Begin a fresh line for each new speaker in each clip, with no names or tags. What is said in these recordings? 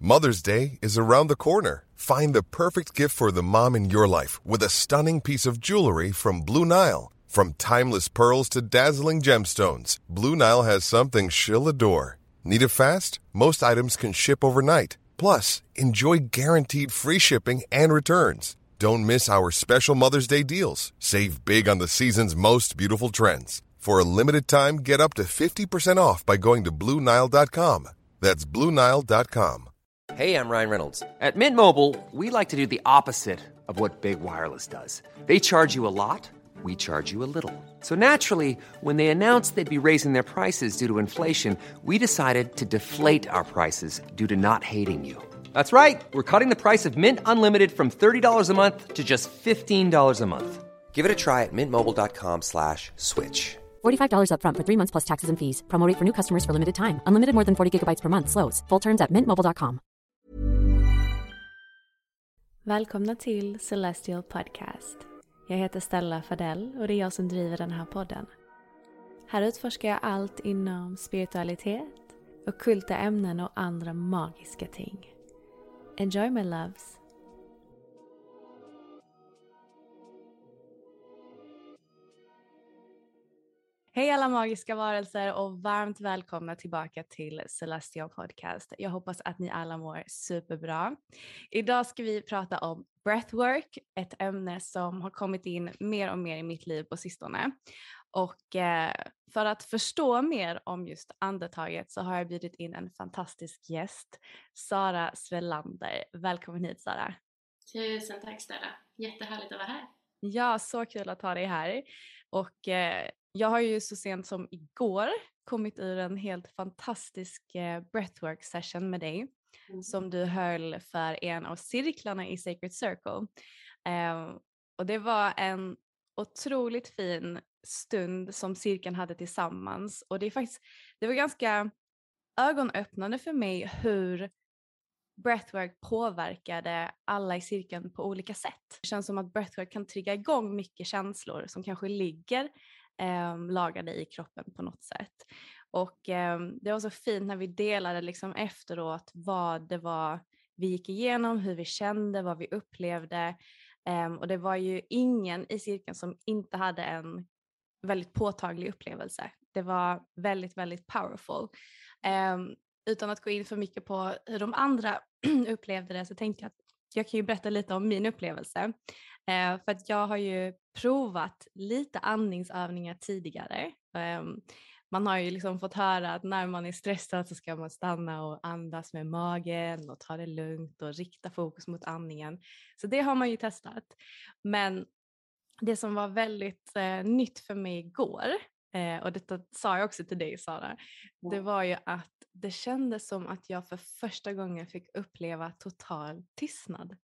Mother's Day is around the corner. Find the perfect gift for the mom in your life with a stunning piece of jewelry from Blue Nile. From timeless pearls to dazzling gemstones, Blue Nile has something she'll adore. Need it fast? Most items can ship overnight. Plus, enjoy guaranteed free shipping and returns. Don't miss our special Mother's Day deals. Save big on the season's most beautiful trends. For a limited time, get up to 50% off by going to BlueNile.com. That's BlueNile.com.
Hey, I'm Ryan Reynolds. At Mint Mobile, we like to do the opposite of what Big Wireless does. They charge you a lot, we charge you a little. So naturally, when they announced they'd be raising their prices due to inflation, we decided to deflate our prices due to not hating you. That's right. We're cutting the price of Mint Unlimited from $30 a month to just $15 a month. Give it a try at mintmobile.com/switch.
$45 up front for 3 months plus taxes and fees. Promo rate for new customers for limited time. Unlimited more than 40 gigabytes per month. Slows full terms at mintmobile.com.
Välkomna till Celestial Podcast. Jag heter Stella Fadell och det är jag som driver den här podden. Här utforskar jag allt inom spiritualitet, ockulta ämnen och andra magiska ting. Enjoy my loves! Hej alla magiska varelser och varmt välkomna tillbaka till Celestial Podcast. Jag hoppas att ni alla mår superbra. Idag ska vi prata om breathwork, ett ämne som har kommit in mer och mer i mitt liv på sistone. Och för att förstå mer om just andetaget så har jag bjudit in en fantastisk gäst, Sara Svelander. Välkommen hit, Sara.
Tusen tack, Stella. Jättehärligt att vara här.
Ja, så kul att ha dig här. Och jag har ju så sent som igår kommit ur en helt fantastisk breathwork session med dig. Som du höll för en av cirklarna i Sacred Circle. Och det var en otroligt fin stund som cirkeln hade tillsammans. Och det var ganska ögonöppnande för mig hur breathwork påverkade alla i cirkeln på olika sätt. Det känns som att breathwork kan trigga igång mycket känslor som kanske ligger lagade i kroppen på något sätt. Och det var så fint när vi delade liksom efteråt vad det var vi gick igenom, hur vi kände, vad vi upplevde. Och det var ju ingen i cirkeln som inte hade en väldigt påtaglig upplevelse. Det var väldigt, väldigt powerful. Utan att gå in för mycket på hur de andra upplevde det så tänkte jag att jag kan ju berätta lite om min upplevelse. För att jag har ju provat lite andningsövningar tidigare. Man har ju liksom fått höra att när man är stressad så ska man stanna och andas med magen och ta det lugnt och rikta fokus mot andningen. Så det har man ju testat. Men det som var väldigt nytt för mig igår, och detta sa jag också till dig, Sara, det var ju att det kändes som att jag för första gången fick uppleva total tystnad.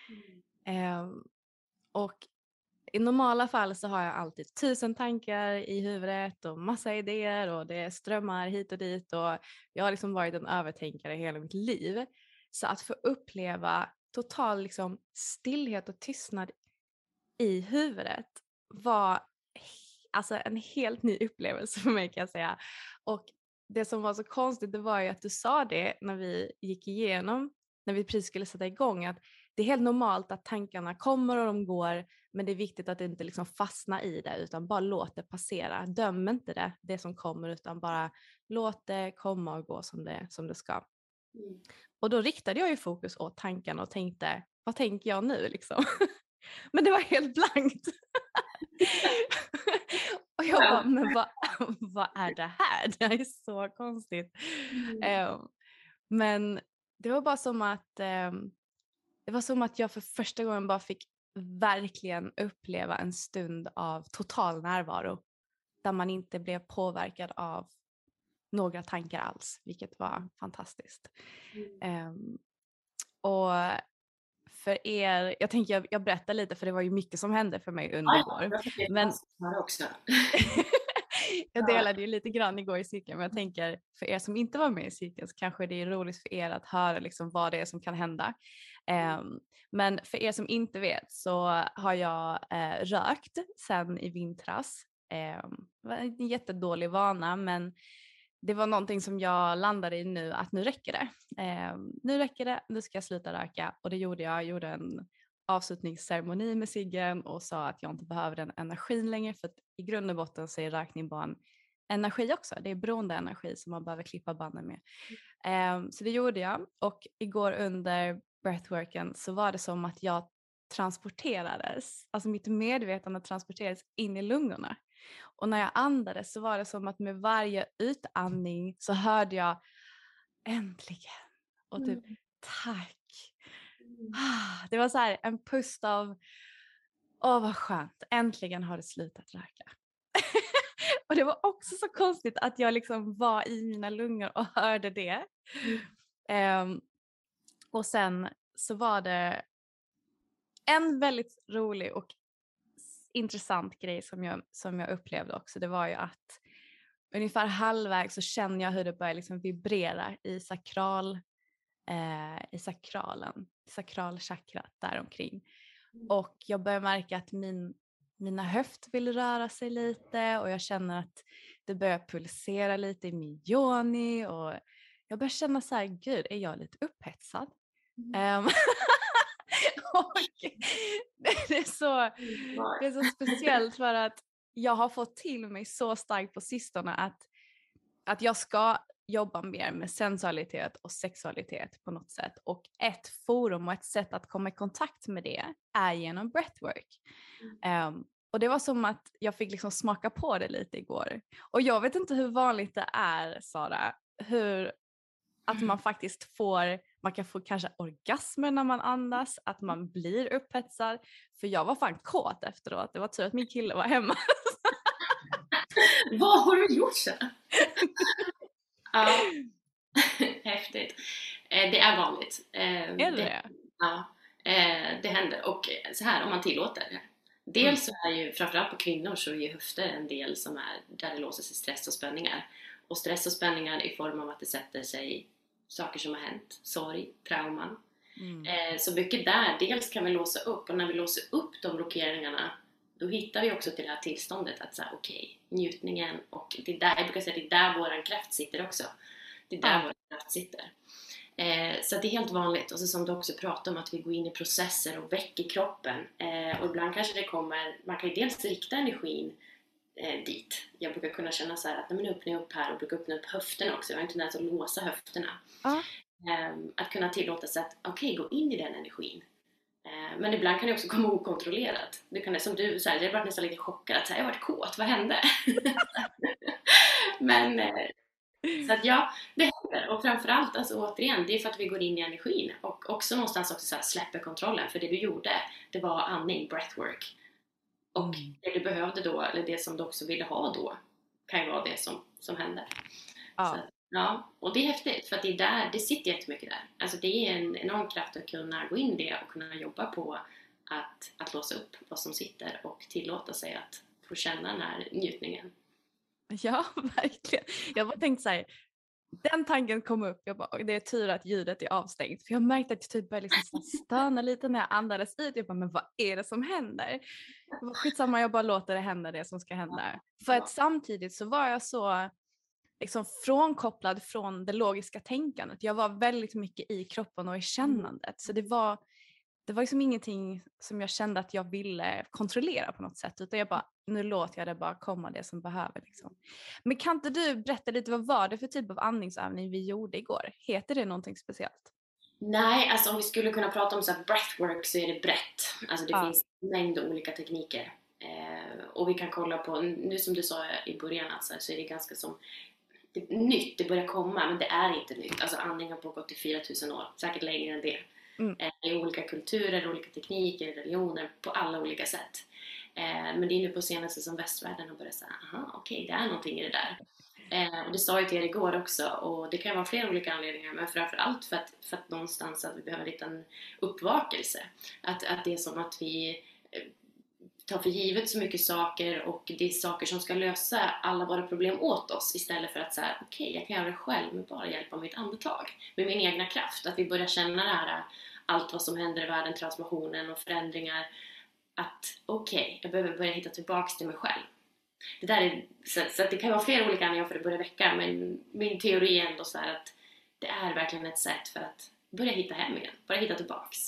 Och i normala fall så har jag alltid 1000 tankar i huvudet och massa idéer och det strömmar hit och dit och jag har liksom varit en övertänkare hela mitt liv. Så att få uppleva total liksom stillhet och tystnad i huvudet var alltså en helt ny upplevelse för mig, kan jag säga. Och det som var så konstigt, det var ju att du sa det när vi gick igenom, när vi precis skulle sätta igång, att det är helt normalt att tankarna kommer och de går, men det är viktigt att inte liksom fastna i det utan bara låt det passera. Döm inte det som kommer utan bara låt det komma och gå som det ska. Och då riktade jag ju fokus åt tankarna och tänkte, vad tänker jag nu liksom? Men det var helt blankt. Och jag bara, men vad är det här? Det är så konstigt. Men det var bara som att jag för första gången bara fick verkligen uppleva en stund av total närvaro. Där man inte blev påverkad av några tankar alls. Vilket var fantastiskt. Och för er, jag tänker jag berättar lite för det var ju mycket som hände för mig under igår. Men
också.
jag delade ju lite grann igår i cirkeln, men jag tänker för er som inte var med i cirkeln så kanske det är roligt för er att höra liksom vad det är som kan hända. Men för er som inte vet så har jag rökt sen i vintras. Det var en jättedålig vana, men det var någonting som jag landade i nu, att nu räcker det. Nu räcker det, nu ska jag sluta röka. Och det gjorde jag. Jag gjorde en avslutningsceremoni med ciggen och sa att jag inte behöver den energin längre, för att i grund och botten så är rökning bara en energi också. Det är beroendeenergi som man behöver klippa banden med. Så det gjorde jag, och igår under breathworken så var det som att jag transporterades, alltså mitt medvetande transporterades in i lungorna. Och när jag andades så var det som att med varje utandning så hörde jag äntligen och typ tack. Det var så här en pust av vad skönt, äntligen har det slutat röka. Och det var också så konstigt att jag liksom var i mina lungor och hörde det. Och sen så var det en väldigt rolig och intressant grej som jag upplevde också. Det var ju att ungefär halvvägs så känner jag hur det börjar liksom vibrera i sakralchakrat däromkring. Och jag börjar märka att mina höft vill röra sig lite, och jag känner att det börjar pulsera lite i min yoni, och jag börjar känna så här, gud, är jag lite upphetsad? Och det är så speciellt, för att jag har fått till mig så starkt på sistone att jag ska jobba mer med sensualitet och sexualitet på något sätt. Och ett forum och ett sätt att komma i kontakt med det är genom breathwork. Och det var som att jag fick liksom smaka på det lite igår. Och jag vet inte hur vanligt det är, Sara, att man faktiskt man kan få kanske orgasmer när man andas, att man blir upphetsad. För jag var fan kåt efteråt. Det var tur att min kille var hemma.
Vad har du gjort så? Ja, häftigt. Det är vanligt.
Är det?
Ja, det händer. Och så här, om man tillåter det. Dels så är ju, framförallt på kvinnor, så är ju höfter en del som är där det låser sig stress och spänningar. Och stress och spänningar i form av att det sätter sig saker som har hänt, sorg, trauman. Så mycket där, dels kan vi låsa upp, och när vi låser upp de blockeringarna, då hittar vi också till det här tillståndet att säga okej, njutningen, och det är där, jag brukar säga, det är där våran kraft sitter också. Det är där vår kraft sitter. Så det är helt vanligt. Och så som du också pratar om, att vi går in i processer och väcker kroppen. Och ibland kanske det kommer, man kan ju dels rikta energin dit. Jag brukar kunna känna så här att när man öppnar upp här, och brukar öppna upp höfterna också. Jag har inte ens att låsa höfterna. Att kunna tillåta sig att okej, gå in i den energin. Men ibland kan det också komma okontrollerat. Det kan, som du säger, jag var nästan lite chockad. Att jag har varit kåt, vad hände? Men så att ja, det händer. Och framförallt, alltså återigen, det är för att vi går in i energin. Och också någonstans också så här, släpper kontrollen. För det du gjorde, det var andning, breathwork. Och det du behövde då, eller det som du också ville ha då, kan ju vara det som händer. Så, ja, och det är häftigt, för att det sitter jättemycket där. Alltså det är en enorm kraft att kunna gå in i det och kunna jobba på att låsa upp vad som sitter och tillåta sig att få känna den här njutningen.
Ja, verkligen. Jag bara tänkte så här, den tanken kom upp, jag bara, det är tur att ljudet är avstängt, för jag märkte att jag typ började liksom stöna lite när jag andades ut. Jag bara, men vad är det som händer? Jag bara, skitsamma, jag bara låter det hända, det som ska hända. För att samtidigt så var jag så liksom frånkopplad från det logiska tänkandet. Jag var väldigt mycket i kroppen och i kännandet. Så det var liksom ingenting som jag kände att jag ville kontrollera på något sätt. Utan jag bara, nu låter jag det bara komma, det som behöver. Liksom. Men kan inte du berätta lite, vad var det för typ av andningsövning vi gjorde igår? Heter det någonting speciellt?
Nej, alltså om vi skulle kunna prata om så här breathwork, så är det brett. Alltså det finns en mängd olika tekniker. Och vi kan kolla på, nu som du sa i början, alltså, så är det ganska som nytt, det börjar komma, men det är inte nytt. Alltså andning har pågått i 4000 år, säkert längre än det. I olika kulturer, olika tekniker, religioner, på alla olika sätt. Men det är nu på senaste som västvärlden har börjat säga, aha, okej, det är någonting i det där. Och det sa jag till er igår också, och det kan vara flera olika anledningar, men framförallt för att någonstans att vi behöver en liten uppvakelse. Att det är som att vi tar för givet så mycket saker, och det är saker som ska lösa alla våra problem åt oss, istället för att säga, okej, jag kan göra det själv med bara hjälp av mitt andetag, med min egna kraft. Att vi börjar känna det här, allt vad som händer i världen, transformationen och förändringar, att okej, jag behöver börja hitta tillbaks till mig själv. det där är, så att det kan vara flera olika anledningar för att börja väcka, men min teori är ändå så här att det är verkligen ett sätt för att börja hitta hem igen, börja hitta tillbaks.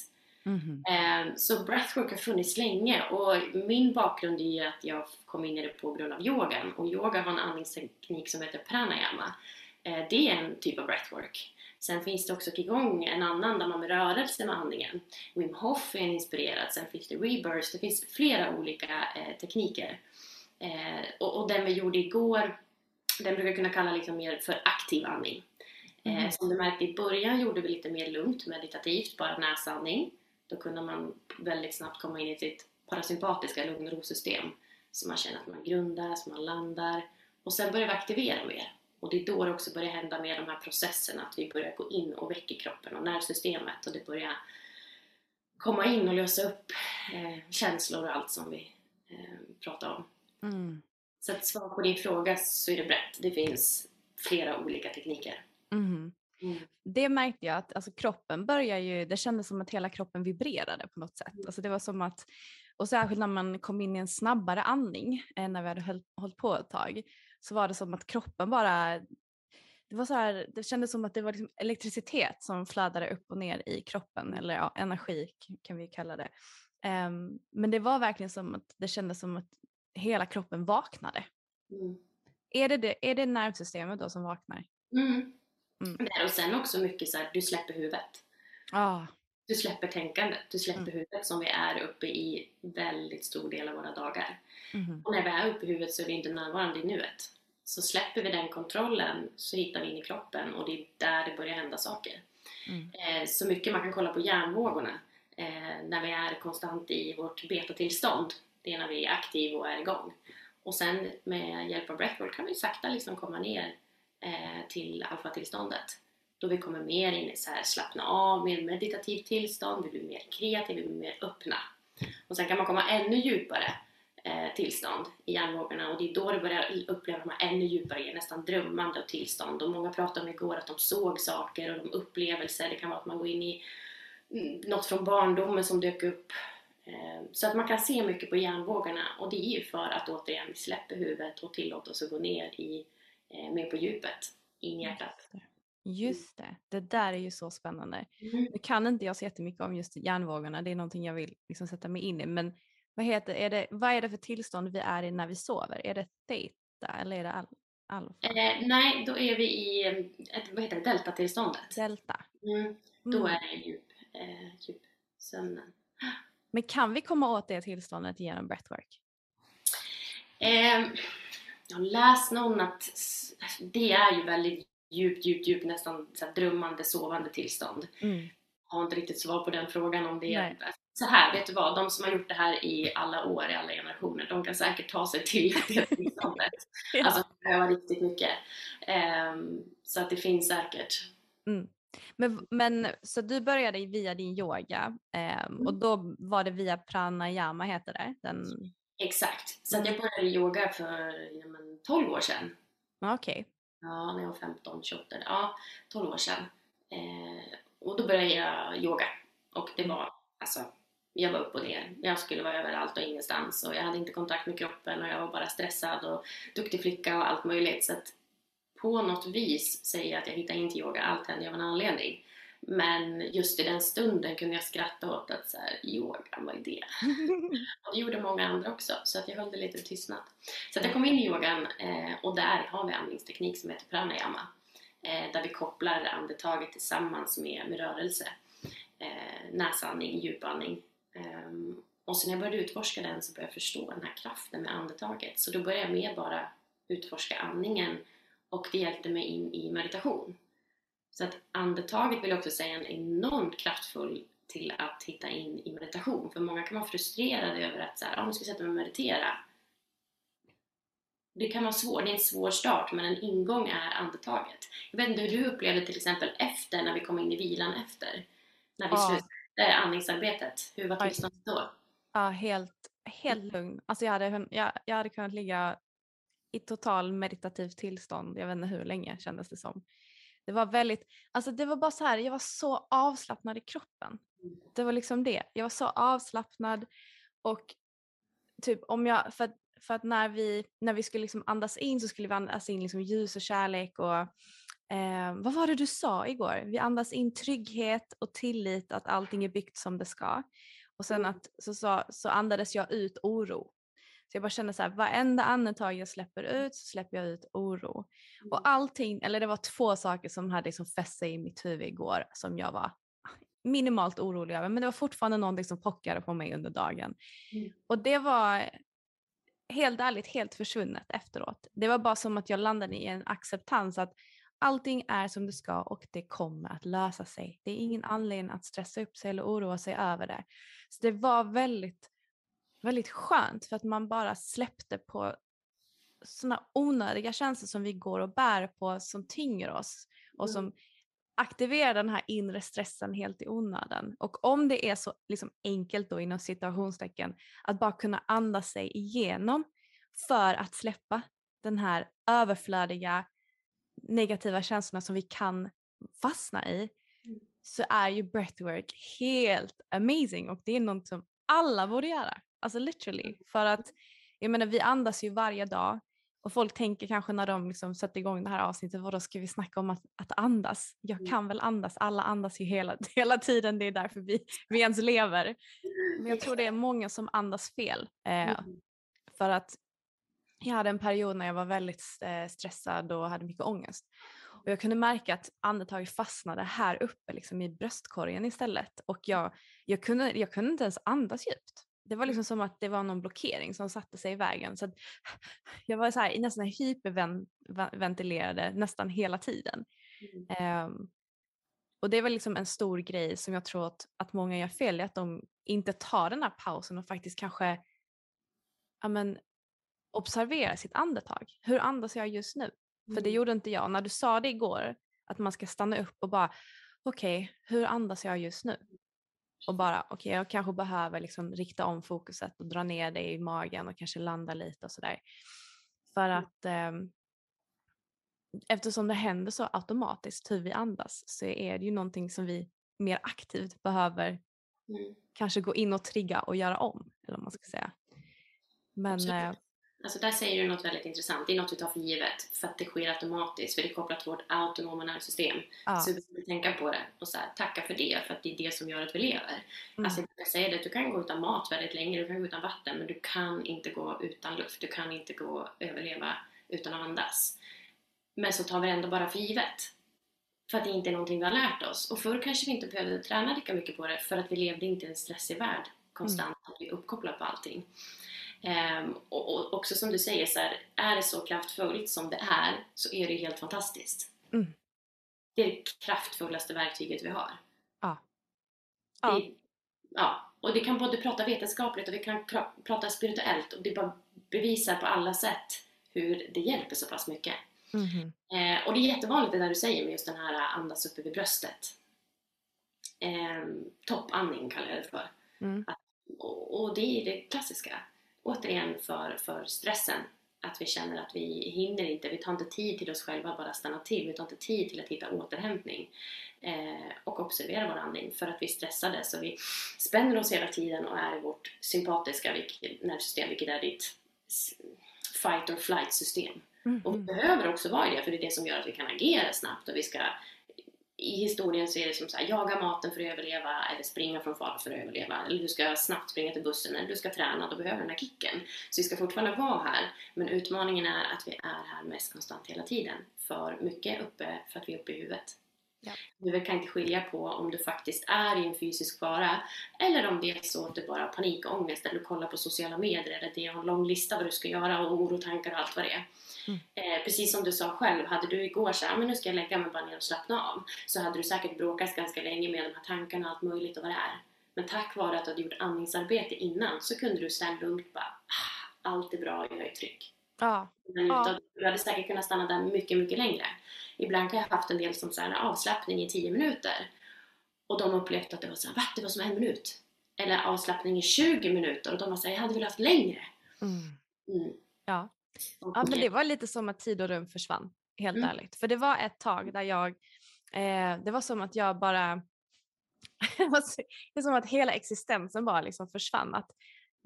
Så breathwork har funnits länge, och min bakgrund är ju att jag kom in i det på grund av yogan, och yoga har en andningsteknik som heter pranayama. Det är en typ av breathwork. Sen finns det också qigong, en annan där man med rörelse med andningen. Wim Hof är en inspirerad, sen finns det rebirth, det finns flera olika tekniker. Och den vi gjorde igår, den brukar jag kunna kalla liksom mer för aktiv andning. Som du märkte i början gjorde vi lite mer lugnt, meditativt, bara näsandning. Då kunde man väldigt snabbt komma in i sitt parasympatiska lugn- och ro-system. Så man känner att man grundas, man landar. Och sen börjar vi aktivera mer. Och det är då det också börjar hända med de här processerna. Att vi börjar gå in och väcka kroppen och nervsystemet. Och det börjar komma in och lösa upp känslor och allt som vi pratar om. Så att svara på din fråga så är det brett. Det finns flera olika tekniker.
Det märkte jag att alltså, kroppen börjar ju, det kändes som att hela kroppen vibrerade på något sätt. Alltså, det var som att, och särskilt när man kom in i en snabbare andning än när vi hade hållit på ett tag, så var det som att kroppen bara, det var så här, det kändes som att det var liksom elektricitet som flödade upp och ner i kroppen, eller ja, energi kan vi kalla det. Men det var verkligen som att det kändes som att hela kroppen vaknade. Är det nervsystemet då som vaknar?
Och sen också mycket så här, du släpper huvudet. Du släpper tänkandet, du släpper huvudet, som vi är uppe i väldigt stor del av våra dagar. Och när vi är uppe i huvudet så är vi inte närvarande i nuet. Så släpper vi den kontrollen så hittar vi in i kroppen, och det är där det börjar hända saker. Så mycket man kan kolla på hjärnvågorna när vi är konstant i vårt betatillstånd. Det är när vi är aktiva och är igång. Och sen med hjälp av breathwork kan vi sakta liksom komma ner till alfa-tillståndet. Då vi kommer mer in i så här slappna av, mer meditativt tillstånd, vi blir mer kreativa, vi blir mer öppna. Och sen kan man komma ännu djupare tillstånd i hjärnvågorna, och det är då det börjar uppleva de här ännu djupare, nästan drömmande tillstånd. Och många pratade om igår att de såg saker och de upplevelser, det kan vara att man går in i något från barndomen som dök upp. Så att man kan se mycket på hjärnvågorna, och det är ju för att återigen släppa huvudet och tillåta oss att gå ner i mer på djupet, in i hjärtat.
Just det, det där är ju så spännande. Nu kan inte jag så jättemycket om just hjärnvågorna, det är någonting jag vill liksom sätta mig in i, men vad är det för tillstånd vi är i när vi sover? Är det theta eller är det alfa?
Nej, då är vi i delta-tillståndet.
Delta.
Då är det djup sömnen.
Men kan vi komma åt det tillståndet genom breathwork?
Jag har läst någon att det är ju väldigt djupt, nästan så här drömmande, sovande tillstånd. Jag har inte riktigt svar på den frågan om det är så här, vet du vad, de som har gjort det här i alla år, i alla generationer, de kan säkert ta sig till det tillståndet. Alltså det var riktigt mycket. Så att det finns säkert.
Men så du började via din yoga och då var det via pranayama, heter det?
Exakt, så att jag började yoga för 12 år sedan.
Okej.
Ja, när jag var 15, 28, 12 år sedan. Och då började jag yoga. Och det var, alltså, jag var upp och ner. Jag skulle vara överallt och ingenstans. Och jag hade inte kontakt med kroppen och jag var bara stressad och duktig flicka och allt möjligt. Så att på något vis säger jag att jag hittade in till yoga. Allt hände av en anledning. Men just i den stunden kunde jag skratta åt att så här, yoga, vad är det? Och det gjorde många andra också, så att jag höll det lite tystnad. Så att jag kom in i yogan och där har vi andningsteknik som heter pranayama. Där vi kopplar andetaget tillsammans med rörelse. Näsandning, djupandning. Och sen när jag började utforska den så började jag förstå den här kraften med andetaget. Så då började jag med bara utforska andningen och det hjälpte mig in i meditation. Så att andetaget vill jag också säga är enormt kraftfull till att hitta in i meditation. För många kan vara frustrerade över att så här, nu ska jag sätta mig och meditera. Det kan vara svårt, det är en svår start, men en ingång är andetaget. Jag vet inte hur du upplevde till exempel efter, när vi kom in i vilan efter. När vi slutade andningsarbetet. Hur var tillståndet då?
Ja, helt lugn. Alltså jag hade kunnat ligga i total meditativ tillstånd. Jag vet inte hur länge kändes det som. Det var väldigt, alltså det var bara så här, jag var så avslappnad i kroppen. Det var liksom det. Jag var så avslappnad och typ för att när vi skulle liksom andas in så skulle vi andas in liksom ljus och kärlek och vad var det du sa igår? Vi andas in trygghet och tillit att allting är byggt som det ska. Och sen så andades jag ut oro. Så jag bara kände så här, varenda andetag jag släpper ut så släpper jag ut oro. Och allting, eller det var 2 saker som hade liksom fäst sig i mitt huvud igår som jag var minimalt orolig över. Men det var fortfarande någonting som pockade på mig under dagen. Och det var helt ärligt helt försvunnet efteråt. Det var bara som att jag landade i en acceptans att allting är som det ska och det kommer att lösa sig. Det är ingen anledning att stressa upp sig eller oroa sig över det. Så det var väldigt, väldigt skönt för att man bara släppte på sådana onödiga känslor som vi går och bär på som tynger oss och som aktiverar den här inre stressen helt i onödan. Och om det är så liksom enkelt då inom citationstecken att bara kunna andas sig igenom för att släppa den här överflödiga negativa känslorna som vi kan fastna i, så är ju breathwork helt amazing och det är något som alla borde göra. Alltså literally. För att jag menar, vi andas ju varje dag och folk tänker kanske när de liksom sätter igång det här avsnittet, vad då ska vi snacka om att andas? Jag kan väl andas, alla andas ju hela tiden, det är därför vi ens lever. Men jag tror det är många som andas fel. För att jag hade en period när jag var väldigt stressad och hade mycket ångest. Och jag kunde märka att andetaget fastnade här uppe liksom i bröstkorgen istället. Och jag kunde inte ens andas djupt. Det var liksom som att det var någon blockering som satte sig i vägen. Så att jag var så här, nästan hyperventilerade nästan hela tiden. Och det är väl liksom en stor grej som jag tror att många gör fel i. Att de inte tar den här pausen och faktiskt kanske observera sitt andetag. Hur andas jag just nu? För det gjorde inte jag. När du sa det igår, att man ska stanna upp och bara, okej, hur andas jag just nu? Och bara, okej, jag kanske behöver liksom rikta om fokuset och dra ner det i magen och kanske landa lite och sådär. För att eftersom det händer så automatiskt hur vi andas så är det ju någonting som vi mer aktivt behöver kanske gå in och trigga och göra om, eller vad man ska säga. Men
alltså där säger du något väldigt intressant. Det är något vi tar för givet för att det sker automatiskt, för det är kopplat till vårt autonoma nervsystem. Så vi behöver tänka på det och så här, tacka för det, för att det är det som gör att vi lever. Alltså jag säger det, du kan gå utan mat väldigt länge, du kan gå utan vatten, men du kan inte gå utan luft, du kan inte överleva utan att andas. Men så tar vi ändå bara för givet, för att det inte är någonting vi har lärt oss. Och förr kanske vi inte behövde träna lika mycket på det, för att vi levde inte i en stressig värld konstant, att vi är uppkopplade på allting. Och också som du säger så här, är det så kraftfullt som det är, så är det helt fantastiskt. Det är det kraftfullaste verktyget vi har. Och det kan både prata vetenskapligt och vi kan prata spirituellt, och det bara bevisar på alla sätt hur det hjälper så pass mycket. Och det är jättevanligt det där du säger med just den här andas uppe vid bröstet. Toppandning kallar jag det för. Och det är det klassiska. Återigen för stressen, att vi känner att vi hinner inte, vi tar inte tid till oss själva, bara stanna till, vi tar inte tid till att hitta återhämtning och observera vår andning, för att vi är stressade, så vi spänner oss hela tiden och är i vårt sympatiska nervsystem, vilket är ditt fight or flight system. Och vi behöver också vara i det, för det är det som gör att vi kan agera snabbt, och vi ska, i historien så är det som så här, jaga maten för att överleva, eller springa från fara för att överleva, eller du ska snabbt springa till bussen, eller du ska träna, då behöver den här kicken. Så vi ska fortfarande vara här, men utmaningen är att vi är här mest konstant hela tiden, för mycket uppe, för att vi är uppe i huvudet. Du kan inte skilja på om du faktiskt är i en fysisk fara, eller om det är så att du bara har panikångest, eller du kollar på sociala medier, eller det är en lång lista vad du ska göra, och orotankar och allt vad det är. Precis som du sa själv, hade du igår så här, men nu ska jag lägga mig bara ner och slappna av, så hade du säkert bråkat ganska länge med de här tankarna och allt möjligt och vad det är. Men tack vare att du hade gjort andningsarbete innan, så kunde du sen lugnt bara, allt är bra, jag är trygg. Du hade säkert kunnat stanna där mycket, mycket längre. Ibland kan jag ha haft en del som så här, avslappning i 10 minuter, och de upplevt att det var så här, det var som 1 minut, eller avslappning i 20 minuter, och de var så här, jag hade velat haft längre.
Ja, men det var lite som att tid och rum försvann, helt ärligt. För det var ett tag där det var som att jag bara, det är som att hela existensen bara liksom försvann. Att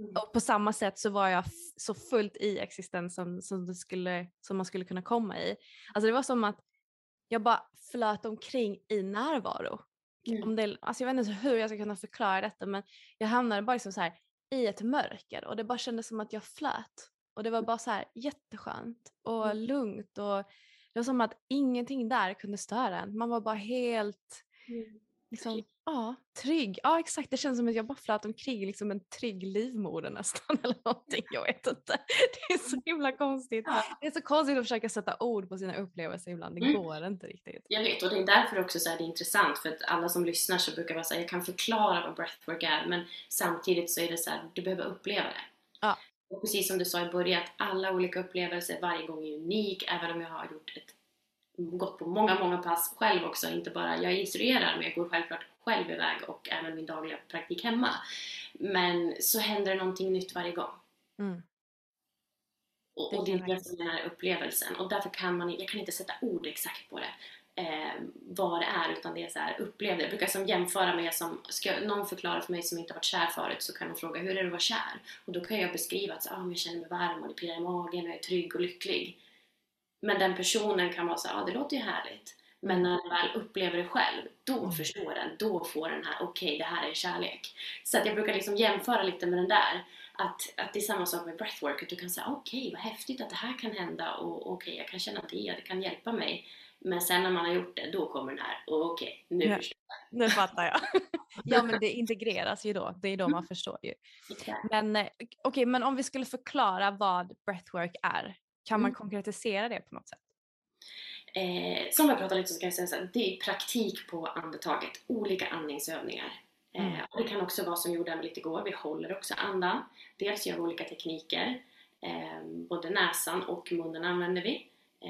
Och på samma sätt så var jag så fullt i existens som man skulle kunna komma i. Alltså det var som att jag bara flöt omkring i närvaro. Alltså jag vet inte hur jag ska kunna förklara detta, men jag hamnade bara liksom så här i ett mörker och det bara kändes som att jag flöt. Och det var bara så här jätteskönt och lugnt och det var som att ingenting där kunde störa en. Man var bara helt liksom, trygg. Ja, exakt. Det känns som att jag bara flöt omkring liksom en trygg livmoder nästan eller någonting. Jag vet inte. Det är så himla konstigt. Det är så konstigt att försöka sätta ord på sina upplevelser ibland. Det går inte riktigt.
Jag vet, och det är därför också så här, det är intressant, för att alla som lyssnar så brukar vara så här, jag kan förklara vad breathwork är, men samtidigt så är det så här, du behöver uppleva det.
Ja.
Och precis som du sa i början, att alla olika upplevelser varje gång är unik, även om jag har gått på många pass själv också, inte bara jag instruerar, men jag går självklart själv iväg och även min dagliga praktik hemma. Men så händer det någonting nytt varje gång. Och det är det som är den här upplevelsen. Och därför jag kan inte sätta ord exakt på det. Vad det är, utan det är så här, upplev det. Jag brukar som jämföra med ska någon förklara för mig som inte har varit kär förut, så kan de fråga, hur är det att vara kär? Och då kan jag beskriva att jag känner mig varm och det pirrar i magen och jag är trygg och lycklig. Men den personen kan vara så här, det låter ju härligt. Men när den väl upplever det själv, då förstår den, då får den här, okej, det här är kärlek. Så att jag brukar liksom jämföra lite med den där, att det är samma sak med breathwork, att du kan säga, okej, vad häftigt att det här kan hända, och okej, jag kan känna det kan hjälpa mig. Men sen när man har gjort det, då kommer den här, och okej, nu förstår jag.
Nu fattar jag. Ja, men det integreras ju då, det är då man förstår ju. Men okej, men om vi skulle förklara vad breathwork är, kan man konkretisera det på något sätt?
Som jag pratade lite så ska jag säga så här, det är praktik på andetaget, olika andningsövningar. Och det kan också vara som gjorde lite igår, vi håller också andan. Dels gör vi olika tekniker, både näsan och munnen använder vi.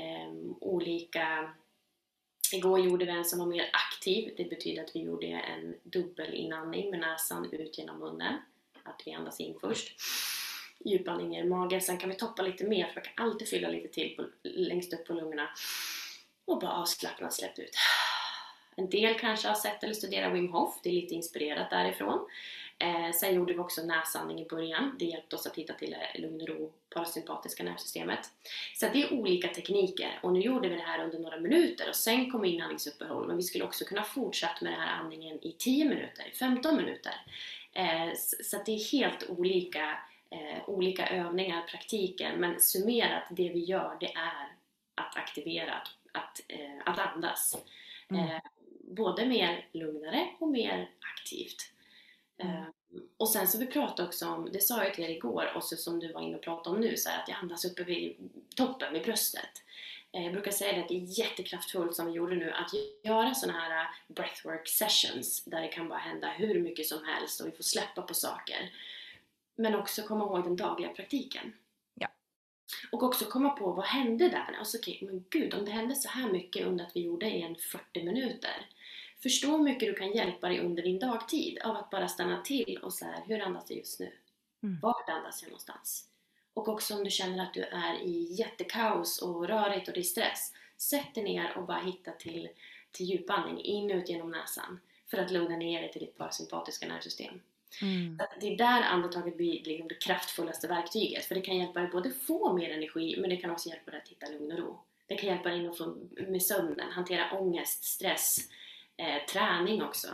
Igår gjorde vi en som var mer aktiv, det betyder att vi gjorde en dubbelinandning med näsan ut genom munnen. Att vi andas in först. Djupandning ner i magen, sen kan vi toppa lite mer, för jag kan alltid fylla lite till längst upp på lungorna. Och bara avslappnat släppt ut. En del kanske har sett eller studerat Wim Hof, det är lite inspirerat därifrån. Sen gjorde vi också näsandning i början, det hjälpte oss att hitta till lugn och ro, parasympatiska nervsystemet. Så det är olika tekniker, och nu gjorde vi det här under några minuter och sen kom inandningsuppehåll, men vi skulle också kunna fortsätta med den här andningen i 10 minuter, 15 minuter. Så det är helt olika övningar, praktiker, men summerat, det vi gör, det är att aktivera, att andas. Både mer lugnare och mer aktivt. Och sen så vi pratade också om, det sa jag till er igår, och så som du var inne och pratade om nu, så här, att jag andas uppe vid toppen, vid bröstet. Jag brukar säga att det är jättekraftfullt som vi gjorde nu, att göra såna här breathwork sessions där det kan bara hända hur mycket som helst och vi får släppa på saker. Men också komma ihåg den dagliga praktiken.
Ja.
Och också komma på, vad hände där? Alltså, men gud, om det hände så här mycket under att vi gjorde en 40 minuter. Förstå hur mycket du kan hjälpa dig under din dagtid av att bara stanna till och så här, hur andas jag just nu? Vart andas jag någonstans? Och också om du känner att du är i jättekaos och rörigt och det är stress, sätt dig ner och bara hitta till djupandning, in och ut genom näsan, för att lugna ner dig till ditt parasympatiska nervsystem. Det är där andetaget blir liksom det kraftfullaste verktyget, för det kan hjälpa dig både få mer energi, men det kan också hjälpa dig att hitta lugn och ro. Det kan hjälpa dig med sömnen, hantera ångest, stress, träning också.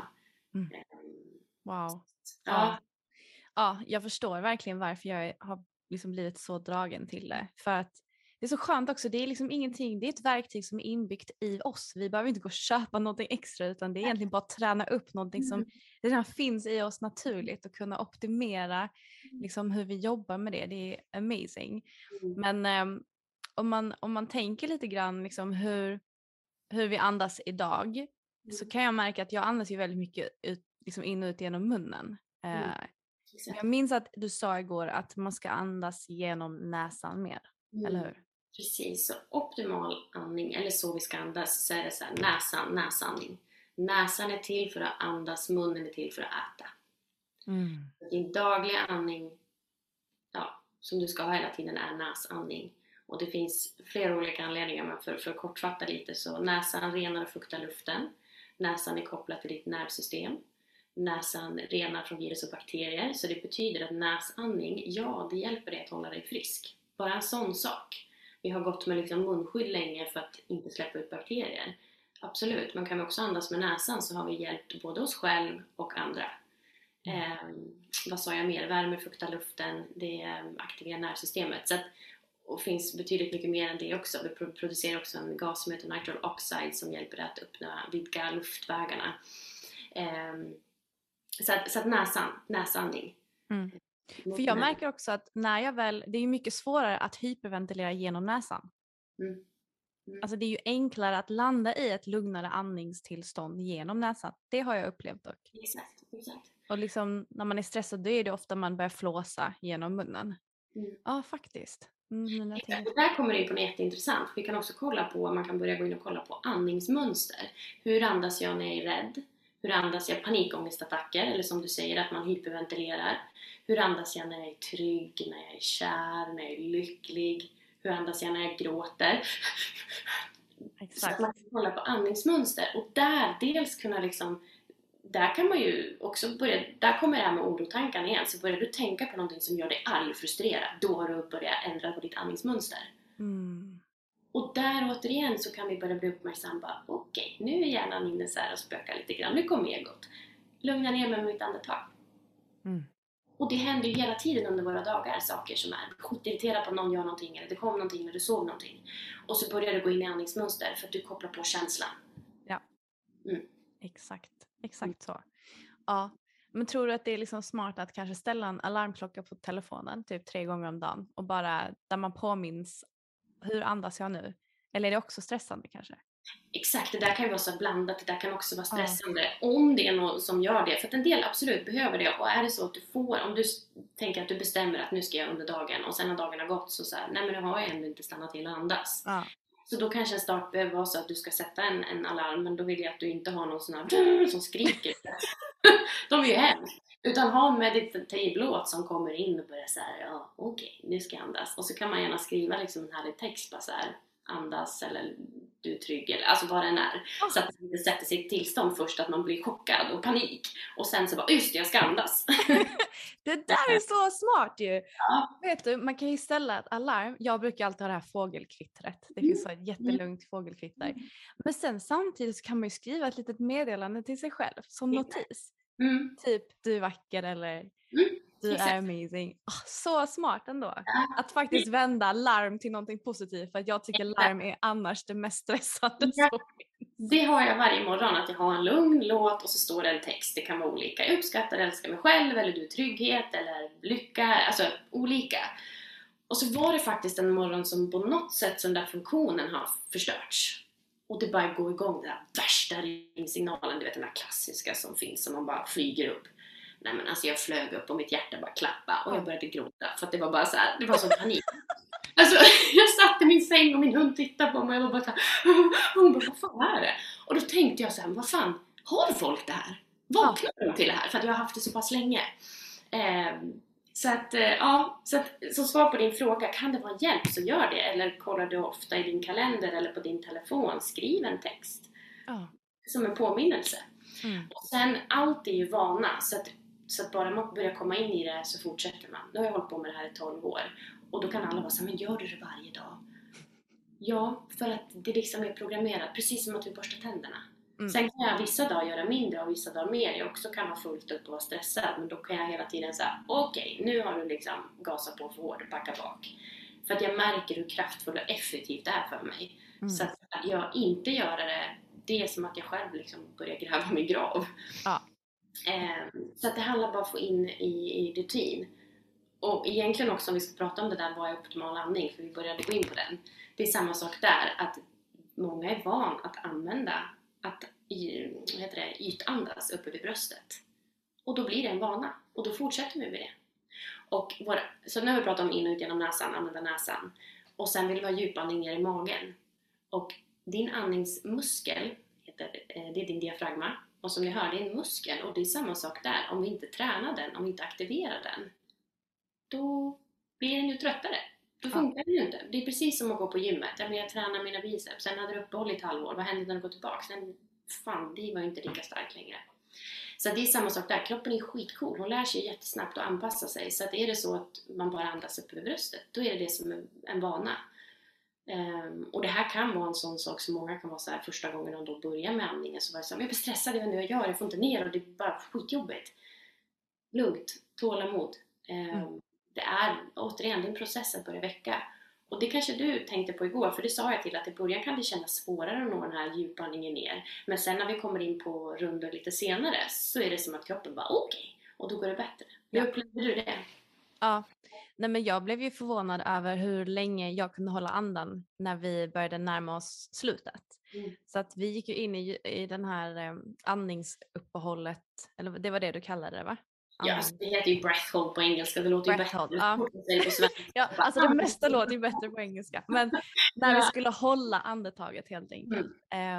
Wow. Ja, jag förstår verkligen varför jag har liksom blivit så dragen till det. För att det är så skönt också, det är liksom ingenting, det är ett verktyg som är inbyggt i oss. Vi behöver inte gå och köpa någonting extra, utan det är egentligen bara att träna upp någonting som redan finns i oss naturligt och kunna optimera liksom hur vi jobbar med det. Det är amazing. Men om man tänker lite grann liksom hur vi andas idag, så kan jag märka att jag andas ju väldigt mycket liksom in och ut genom munnen. Jag minns att du sa igår att man ska andas genom näsan mer, eller hur?
Precis, så optimal andning, eller så vi ska andas, så är det så här, näsandning. Näsan är till för att andas, munnen är till för att äta. Din dagliga andning, som du ska ha hela tiden, är näsandning. Och det finns flera olika anledningar, men för att kortfatta lite, så näsan renar och fuktar luften. Näsan är kopplad till ditt nervsystem. näsan renar från virus och bakterier. Så det betyder att näsandning, ja, det hjälper dig att hålla dig frisk. Bara en sån sak. Vi har gått med liksom munskydd länge för att inte släppa ut bakterier. Absolut, man kan också andas med näsan, så har vi hjälpt både oss själv och andra. Vad sa jag mer? Värme, fukta luften, det aktiverar nervsystemet. Så att, och finns betydligt mycket mer än det också. Vi producerar också en gas som heter nitral oxide som hjälper att vidga luftvägarna. Så att näsandning.
För jag märker också att det är mycket svårare att hyperventilera genom näsan. Alltså det är ju enklare att landa i ett lugnare andningstillstånd genom näsan. Det har jag upplevt dock.
Exakt.
Och liksom, när man är stressad, då är det ofta man börjar flåsa genom munnen. Ja, faktiskt.
Där kommer det in på något jätteintressant. Vi kan också man kan börja gå in och kolla på andningsmönster. Hur andas jag när jag är rädd? Hur andas jag panikångestattacker? Eller som du säger, att man hyperventilerar. Hur andas jag när jag är trygg, när jag är kär, när jag är lycklig? Hur andas jag när jag gråter? Exakt. Så att man kan kolla på andningsmönster. Och där dels kunna liksom... Där kan man ju också börja... Där kommer det här med orotankarna igen. Så börjar du tänka på någonting som gör dig arg och frustrerad, då har du börjat ändra på ditt andningsmönster. Och där återigen så kan vi börja bli uppmärksamma. Okej, nu är hjärnan inne så här och spökar lite grann. Nu kommer egot. Lugna ner mig med mitt andetag. Och det händer ju hela tiden under våra dagar saker som är skitirriterad på att någon gör någonting, eller det kom någonting, eller du såg någonting. Och så börjar du gå in i andningsmönster för att du kopplar på känslan.
Ja, exakt så. Ja, men tror du att det är liksom smart att kanske ställa en alarmklocka på telefonen typ 3 gånger om dagen och bara där man påminns, hur andas jag nu? Eller är det också stressande kanske?
Exakt, det där kan ju vara så blandat, det där kan också vara stressande om det är någon som gör det. För att en del absolut behöver det. Och är det så att om du tänker att du bestämmer att nu ska jag under dagen och sen när dagen har gått så här, nej men nu har jag ändå inte stannat till och andas. Så då kanske en start behöver vara så att du ska sätta en alarm, men då vill jag att du inte har någon sån här som skriker. De är ju hemskt. Utan ha en meditativ låt som kommer in och börjar så här, okej, nu ska jag andas. Och så kan man gärna skriva liksom en härlig text bara så här, andas eller du är trygg eller alltså vad den är. Så att man inte sätter sig i tillstånd först att man blir chockad och panik. Och sen så bara, just det, jag ska andas.
Det där är så smart ju. Ja. Vet du, man kan ju ställa ett alarm. Jag brukar alltid ha det här fågelkvittret. Det finns så ett jättelugnt fågelkvitter. Men sen samtidigt så kan man ju skriva ett litet meddelande till sig själv som notis. Typ, du är vacker eller du är amazing. Så smart ändå. Att faktiskt vända larm till någonting positivt. För att jag tycker larm är annars det mest stressande.
Det har jag varje morgon. Att jag har en lugn låt och så står det en text. Det kan vara olika. Jag uppskattar, älskar mig själv. Eller du är trygghet. Eller lycka. Alltså olika. Och så var det faktiskt en morgon som på något sätt som den där funktionen har förstörts. Och det bara går igång den där värsta ringsignalen. Du vet den där klassiska som finns. Som man bara flyger upp. Nej men alltså jag flög upp och mitt hjärta bara klappade och jag började gråta för att det var bara så här, det var så panik. Alltså jag satt i min säng och min hund tittade på mig och jag var bara så här, hon bara, vad fan är det? Och då tänkte jag så här, vad fan, har folk det här? Vaknar de till det här? För att jag har haft det så pass länge. Så svar på din fråga, kan det vara en hjälp så gör det. Eller kollar du ofta i din kalender eller på din telefon, skriv en text. Som en påminnelse. Och sen allt är ju vana så att bara man börjar komma in i det så fortsätter man. Nu har jag hållit på med det här i 12 år. Och då kan alla vara så här, men gör du det varje dag? Ja, för att det liksom är programmerat. Precis som att vi borstar tänderna. Sen kan jag vissa dagar göra mindre och vissa dagar mer. Jag också kan ha fullt upp och vara stressad. Men då kan jag hela tiden säga, okej, nu har du liksom gasat på för hårt och packa bak. För att jag märker hur kraftfullt och effektivt det är för mig. Så att jag inte gör det är som att jag själv liksom börjar gräva min grav. Så att det handlar bara om att få in i rutin. Och egentligen också om vi ska prata om det där, vad är optimal andning? För vi började gå in på den. Det är samma sak där, att många är van att använda ytandas uppe vid bröstet. Och då blir det en vana. Och då fortsätter vi med det. Så nu har vi pratat om in och ut genom näsan, använda näsan. Och sen vill vi ha djupandning ner i magen. Och din andningsmuskel, det är din diafragma. Och som ni hör, det är en muskel. Och det är samma sak där. Om vi inte tränar den, om vi inte aktiverar den, då blir den ju tröttare. Då funkar den ju inte. Det är precis som att gå på gymmet. Jag tränar mina biceps. Sen hade det uppehåll i ett halvår. Vad händer när du går tillbaka? Sen, fan, det var ju inte lika starkt längre. Så det är samma sak där, kroppen är skitcool, hon lär sig jättesnabbt att anpassa sig. Så att är det så att man bara andas upp över bröstet, då är det som en vana. Och det här kan vara en sån sak som många kan vara så här, första gången de då börjar med andningen så var det så här, jag blir stressad, jag vet inte vad jag gör, jag får inte ner och det är bara skitjobbigt. Lugnt, tålamod. Det är återigen en process att börja väcka. Och det kanske du tänkte på igår, för det sa jag till att i början kan det kännas svårare att nå den här djupandningen ner. Men sen när vi kommer in på rundor lite senare så är det som att kroppen bara okej. Och då går det bättre. Hur upplevde du det?
Ja, nej men jag blev ju förvånad över hur länge jag kunde hålla andan när vi började närma oss slutet. Så att vi gick ju in i den här andningsuppehållet, eller det var det du kallade det, va?
Ja, alltså det heter ju breath hold på engelska, det låter ju bättre.
Ja, alltså det mesta låter ju bättre på engelska. Men när vi skulle hålla andetaget helt enkelt.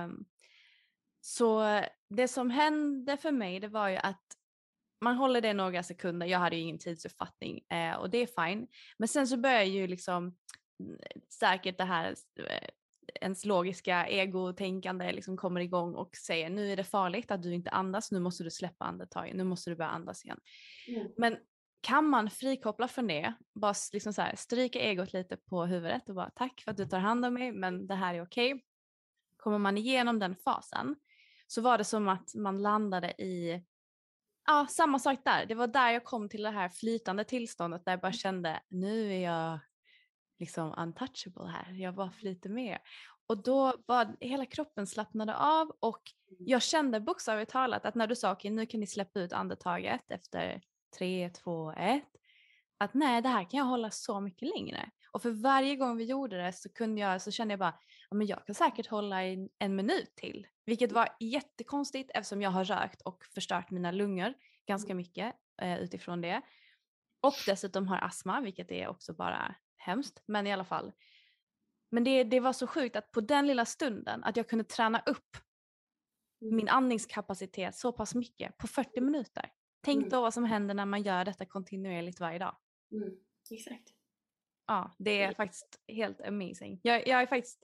Så det som hände för mig, det var ju att man håller det några sekunder. Jag hade ju ingen tidsuppfattning och det är fine. Men sen så börjar ju liksom säkert det här ens logiska egotänkande liksom kommer igång och säger nu är det farligt att du inte andas, nu måste du släppa andetaget, nu måste du börja andas igen. Men kan man frikoppla från det, bara liksom så här, stryka egot lite på huvudet och bara tack för att du tar hand om mig, men det här är okej. Kommer man igenom den fasen så var det som att man landade i samma sak där. Det var där jag kom till det här flytande tillståndet där jag bara kände nu är jag liksom untouchable här. Jag bara flyter med. Och då bara hela kroppen slappnade av och jag kände bokstavligt talat att när du sa okej, nu kan ni släppa ut andetaget efter 3, 2, 1. Att nej, det här kan jag hålla så mycket längre. Och för varje gång vi gjorde det så kände jag bara men jag kan säkert hålla i 1 minut till. Vilket var jättekonstigt eftersom jag har rökt och förstört mina lungor ganska mycket utifrån det. Och dessutom har astma, vilket är också bara hemskt. Men i alla fall. Men det var så sjukt att på den lilla stunden att jag kunde träna upp min andningskapacitet så pass mycket på 40 minuter. Tänk då vad som händer när man gör detta kontinuerligt varje dag.
Exakt.
Ja, det är faktiskt helt amazing. Jag är faktiskt,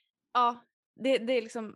det är liksom,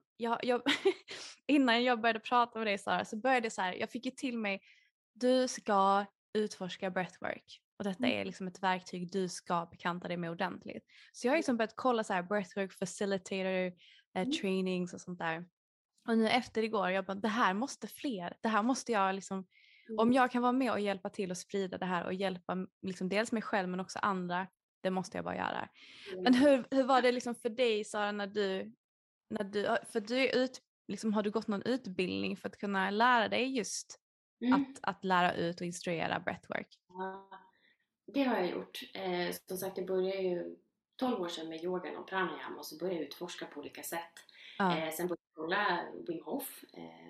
innan jag började prata med dig Sara så började det så här, jag fick ju till mig, du ska utforska breathwork. Och detta är liksom ett verktyg du ska bekanta dig med ordentligt. Så jag har liksom börjat kolla så här breathwork facilitator, trainings och sånt där. Och nu efter igår, jag bara, det här måste jag liksom, om jag kan vara med och hjälpa till och sprida det här och hjälpa liksom dels mig själv men också andra, det måste jag bara göra. Men hur var det liksom för dig Sara när du för du är liksom, har du gått någon utbildning för att kunna lära dig just att lära ut och instruera breathwork?
Ja, det har jag gjort. Som sagt, jag började ju 12 år sedan med yogan och pranayama och så började jag utforska på olika sätt. Sen började jag kolla Wim Hof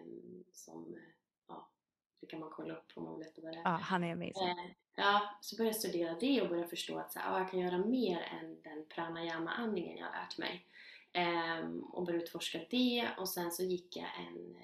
som, det kan man kolla upp om man vet vad det är.
Ja, han är amazing.
Så började jag studera det och började förstå att jag kan göra mer än den pranayama-andningen jag har lärt mig. Och började utforska det och sen så gick jag en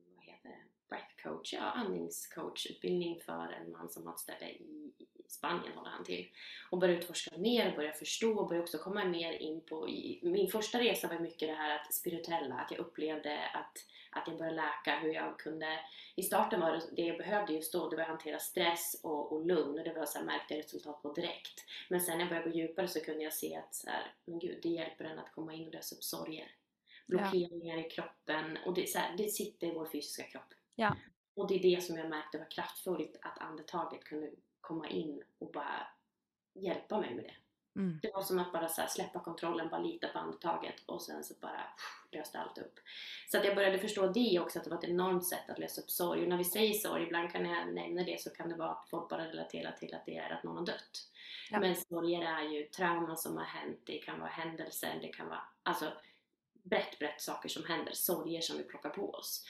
breath coach, andningscoachutbildning för en man som har ett ställe i Spanien håller han till. Och började utforska mer och började förstå och började också komma mer in på, min första resa var mycket det här att spirituella, att jag upplevde att jag började läka hur jag kunde, i starten var det jag behövde just då, det var att hantera stress och lugn och det var så här, märkte jag resultat på direkt. Men sen när jag började gå djupare så kunde jag se att så här, men gud, det hjälper en att komma in och lösa upp sorger. Blockeringar i kroppen och det, så här, det sitter i vår fysiska kropp.
Ja.
Och det är det som jag märkte var kraftfullt, att andetaget kunde komma in och bara hjälpa mig med det. Det var som att bara så här, släppa kontrollen, bara lita på andetaget och sen så bara löste allt upp. Så att jag började förstå det också, att det var ett enormt sätt att lösa upp sorg. Och när vi säger sorg, ibland kan jag nämna det, så kan det vara att folk bara relaterar till att det är att någon har dött. Ja. Men sorger är ju trauman som har hänt, det kan vara händelser, det kan vara alltså brett saker som händer, sorger som vi plockar på oss.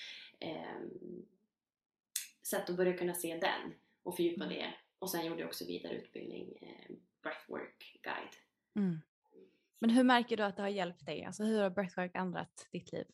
Så att då började jag kunna se den och fördjupa det. Och sen gjorde jag också vidare utbildning, breathwork guide.
Men hur märker du att det har hjälpt dig? Alltså hur har breathwork ändrat ditt liv?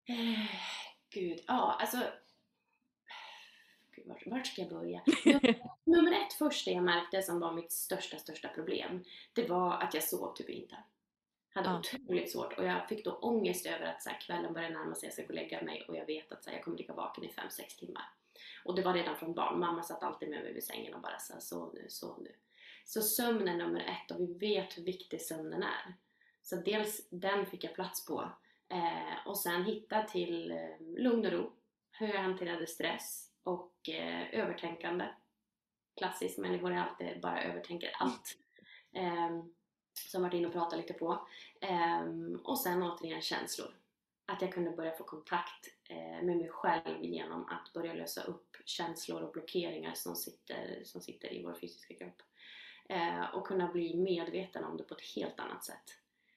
Vart ska jag börja? Nummer 1 först, det jag märkte som var mitt största problem, det var att jag sov typ inte. Hade otroligt svårt och jag fick då ångest över att så här, kvällen började närma sig, jag ska gå och lägga mig och jag vet att så här, jag kommer ligga vaken i 5-6 timmar.
Och det var redan från barn. Mamma satt alltid med mig vid sängen och bara så sov nu, sov nu. Så sömn är nummer 1 och vi vet hur viktig sömnen är. Så dels den fick jag plats på. Och sen hitta till lugn och ro. Hur jag hanterade stress och övertänkande. Klassiskt, människor är alltid bara övertänker allt. Som varit inne och pratat lite på. Och sen återigen känslor. Att jag kunde börja få kontakt med mig själv genom att börja lösa upp känslor och blockeringar som sitter i vår fysiska kropp. Och kunna bli medveten om det på ett helt annat sätt.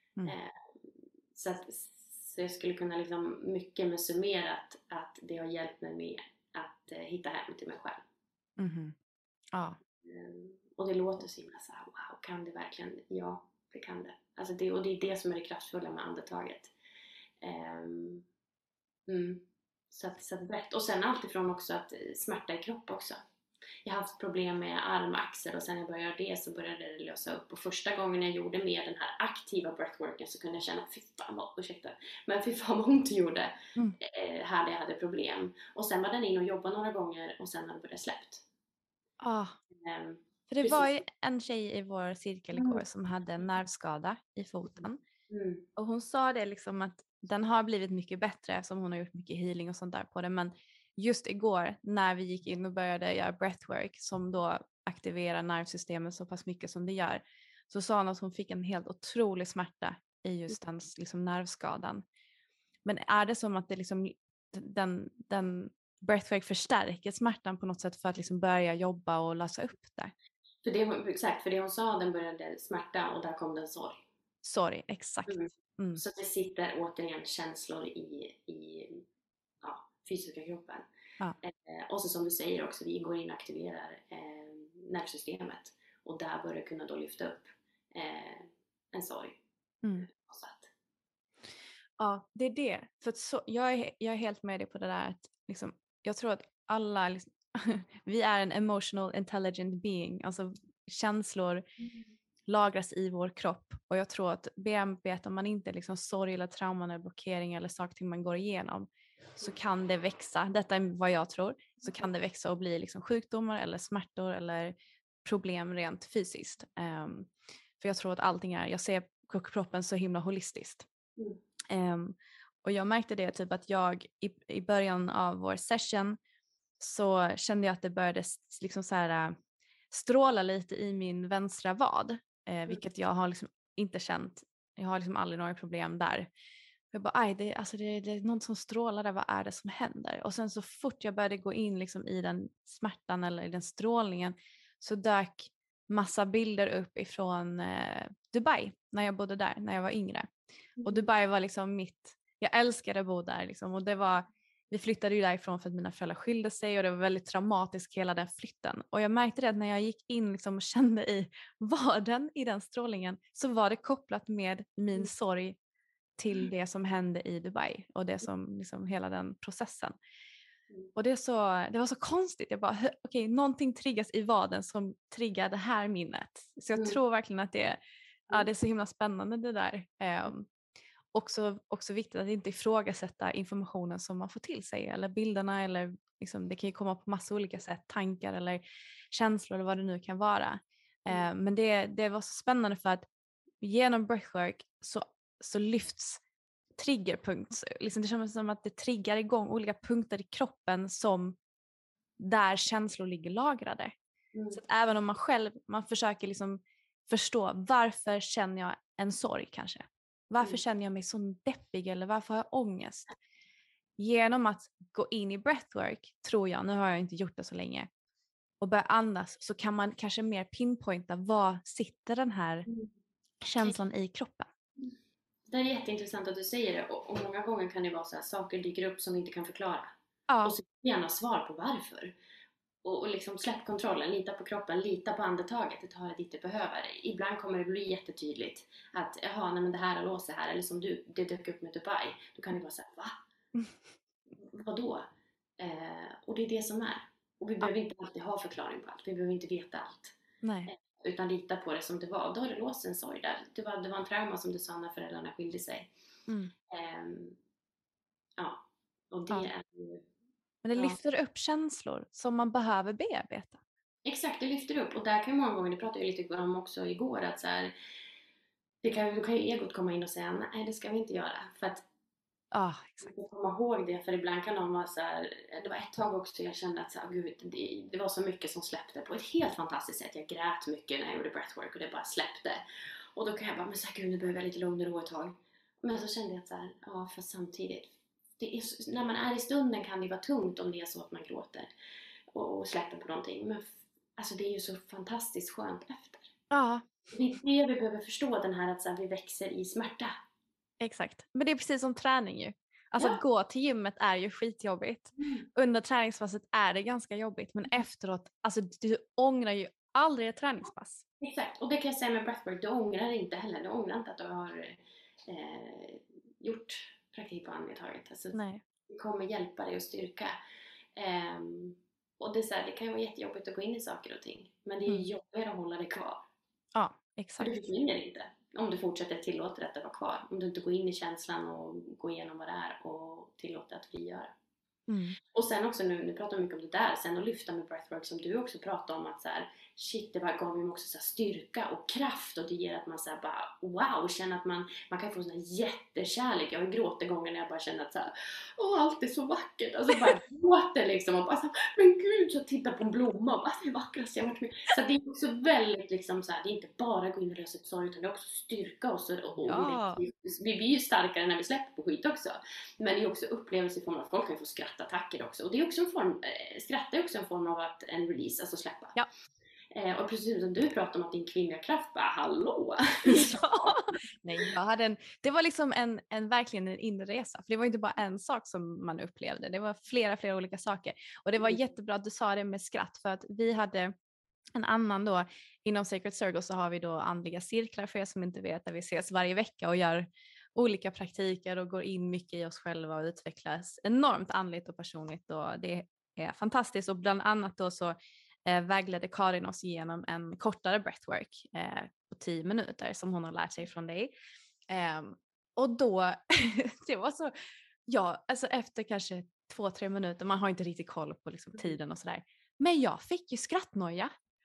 Så jag skulle kunna liksom mycket med summerat att det har hjälpt mig med att hitta hem till mig själv.
Ja.
Och det låter så himla så här, wow, kan det verkligen? Ja, det kan det. Alltså det är det som är det kraftfulla med andetaget. Så att brett. Och sen alltifrån också att smärta i kropp också. Jag har haft problem med arm och axel och sen när jag började göra det så började det lösa upp. Och första gången jag gjorde med den här aktiva breathworken så kunde jag känna fy fan vad ont det gjorde här där jag hade problem. Och sen var den in och jobbade några gånger och sen hade det börjat släppt.
För det var ju en tjej i vår cirkel igår som hade en nervskada i foten. Och hon sa det liksom att den har blivit mycket bättre eftersom hon har gjort mycket healing och sånt där på det. Men just igår när vi gick in och började göra breathwork som då aktiverar nervsystemet så pass mycket som det gör. Så sa hon att hon fick en helt otrolig smärta i just den liksom nervskadan. Men är det som att det liksom, den breathwork förstärker smärtan på något sätt för att liksom börja jobba och lösa upp det?
För det hon sa, den började smärta och där kom den sorg.
Sorg, exakt.
Så det sitter återigen känslor i fysiska kroppen. Och så som du säger också, vi går in och aktiverar nervsystemet och där börjar kunna då lyfta upp en sorg.
Ja, det är det. För jag är helt med dig på det där att liksom, jag tror att alla liksom, vi är en emotional intelligent being, alltså känslor lagras i vår kropp och jag tror att bearbetar man inte liksom sorg eller trauman eller blockering eller saker man går igenom så kan det växa, detta är vad jag tror, så kan det växa och bli liksom sjukdomar eller smärtor eller problem rent fysiskt. För jag tror att allting jag ser kroppen så himla holistiskt. Och jag märkte det typ att jag i början av vår session så kände jag att det började liksom så här stråla lite i min vänstra vad, vilket jag har liksom inte känt. Jag har liksom aldrig några problem där. Jag bara, det är något som strålar där, vad är det som händer? Och sen så fort jag började gå in liksom i den smärtan eller i den strålningen så dök massa bilder upp ifrån Dubai när jag bodde där, när jag var yngre. Och Dubai var liksom jag älskade att bo där liksom, och vi flyttade ju därifrån för att mina föräldrar skilde sig och det var väldigt traumatiskt hela den flytten. Och jag märkte det att när jag gick in liksom och kände i vaden i den strålningen så var det kopplat med min sorg till det som hände i Dubai och det som liksom hela den processen. Och det var så konstigt. Jag bara, okej, någonting triggas i vaden som triggar det här minnet. Så jag tror verkligen att det är så himla spännande det där. Också viktigt att inte ifrågasätta informationen som man får till sig eller bilderna eller liksom, det kan ju komma på massa olika sätt, tankar eller känslor eller vad det nu kan vara. Men det var så spännande för att genom breathwork så lyfts triggerpunkt. Liksom det känns som att det triggar igång olika punkter i kroppen som där känslor ligger lagrade. Så att även om man försöker liksom förstå varför känner jag en sorg kanske. Varför känner jag mig så deppig eller varför har jag ångest? Genom att gå in i breathwork tror jag, nu har jag inte gjort det så länge, och börja andas så kan man kanske mer pinpointa var sitter den här känslan i kroppen.
Det är jätteintressant att du säger det och många gånger kan det vara så här, saker dyker upp som vi inte kan förklara. Och så gärna svar på varför. Och liksom släpp kontrollen, lita på kroppen, lita på andetaget, det tar dit du behöver. Ibland kommer det bli jättetydligt att men det här är låser här, eller som det dök upp med Dubai. Då kan det vara så här, va? Vadå? Och det är det som är. Och vi behöver inte alltid ha förklaring på allt, vi behöver inte veta allt.
Nej.
Utan lita på det som det var. Då har det låst en sorg där. Det var en trauma som du sa när föräldrarna skilde sig. Och det är ju
Men det
Ja.
lyfter upp känslor som man behöver bearbeta.
Exakt, det lyfter upp. Och där kan många gånger, det pratade jag lite om också igår, att så här, då kan ju egot komma in och säga nej, det ska vi inte göra. För att
Ja, exakt.
jag komma ihåg det, för ibland kan de vara så här, det var ett tag också jag kände att så här, gud, det var så mycket som släppte på ett helt fantastiskt sätt. Jag grät mycket när jag gjorde breathwork och det bara släppte. Och då kan jag bara, men så här, gud, nu behöver jag lite lugn och ro ett tag. Men så kände jag att så här, ja, för samtidigt, när man är i stunden kan det vara tungt om det är så att man gråter och släpper på någonting. Men alltså det är ju så fantastiskt skönt efter.
Ja,
Det är det vi behöver förstå, den här att så här, vi växer i smärta.
exakt. Men det är precis som träning ju. Alltså
Ja.
att gå till gymmet är ju skitjobbigt. Under träningspasset är det ganska jobbigt. Men efteråt, alltså du ångrar ju aldrig ett träningspass.
Exakt, och det kan jag säga med breathwork, du ångrar inte heller. Du ångrar inte att du har gjort praktik på andetaget. Alltså,
Nej.
det kommer hjälpa dig att styrka. Och det är så här, det kan ju vara jättejobbigt att gå in i saker och ting. Men det är jobbigare att hålla det kvar.
Ja,
För
exakt.
du försvinner inte. Om du fortsätter tillåta att det vara kvar. Om du inte går in i känslan och går igenom vad det är och tillåter att frigöra. Och sen också nu pratar vi mycket om det där. Sen att lyfta med breathwork som du också pratade om. Att så här, shit, det gav mig också så här styrka och kraft. Och det ger att man så här bara wow. Känner att man kan få sån här jättekärlek. Jag har gråtit gånger när jag bara känner att så här, allt är så vackert. Alltså bara gråter liksom. Och bara så här, men gud, så titta på en blomma. Och bara, det är vackrast jag har varit med. Så det är också väldigt liksom så här, det är inte bara gå in och lösa ett sorg. Utan det är också styrka oss.
Ja.
Vi blir ju starkare när vi släpper på skit också. Men det är också upplevelse i form av att folk kan få skrattattacker också. Och det är också en form, skratta är också en form av en release, alltså släppa.
Ja.
Och precis som du pratade om att din kvinnliga kraft bara, hallå!
Ja. Nej, det var liksom verkligen en inre resa. För det var inte bara en sak som man upplevde. Det var flera olika saker. Och det var jättebra att du sa det med skratt. För att vi hade en annan då, inom Sacred Circle så har vi då andliga cirklar för er som inte vet, där vi ses varje vecka och gör olika praktiker och går in mycket i oss själva och utvecklas enormt andligt och personligt, och det är fantastiskt. Och bland annat då så vägledde Karin oss igenom en kortare breathwork på 10 minuter som hon har lärt sig från dig. Och då, det var så, ja, alltså efter kanske 2-3 minuter, man har inte riktigt koll på liksom tiden och sådär, men jag fick ju skrattnoja.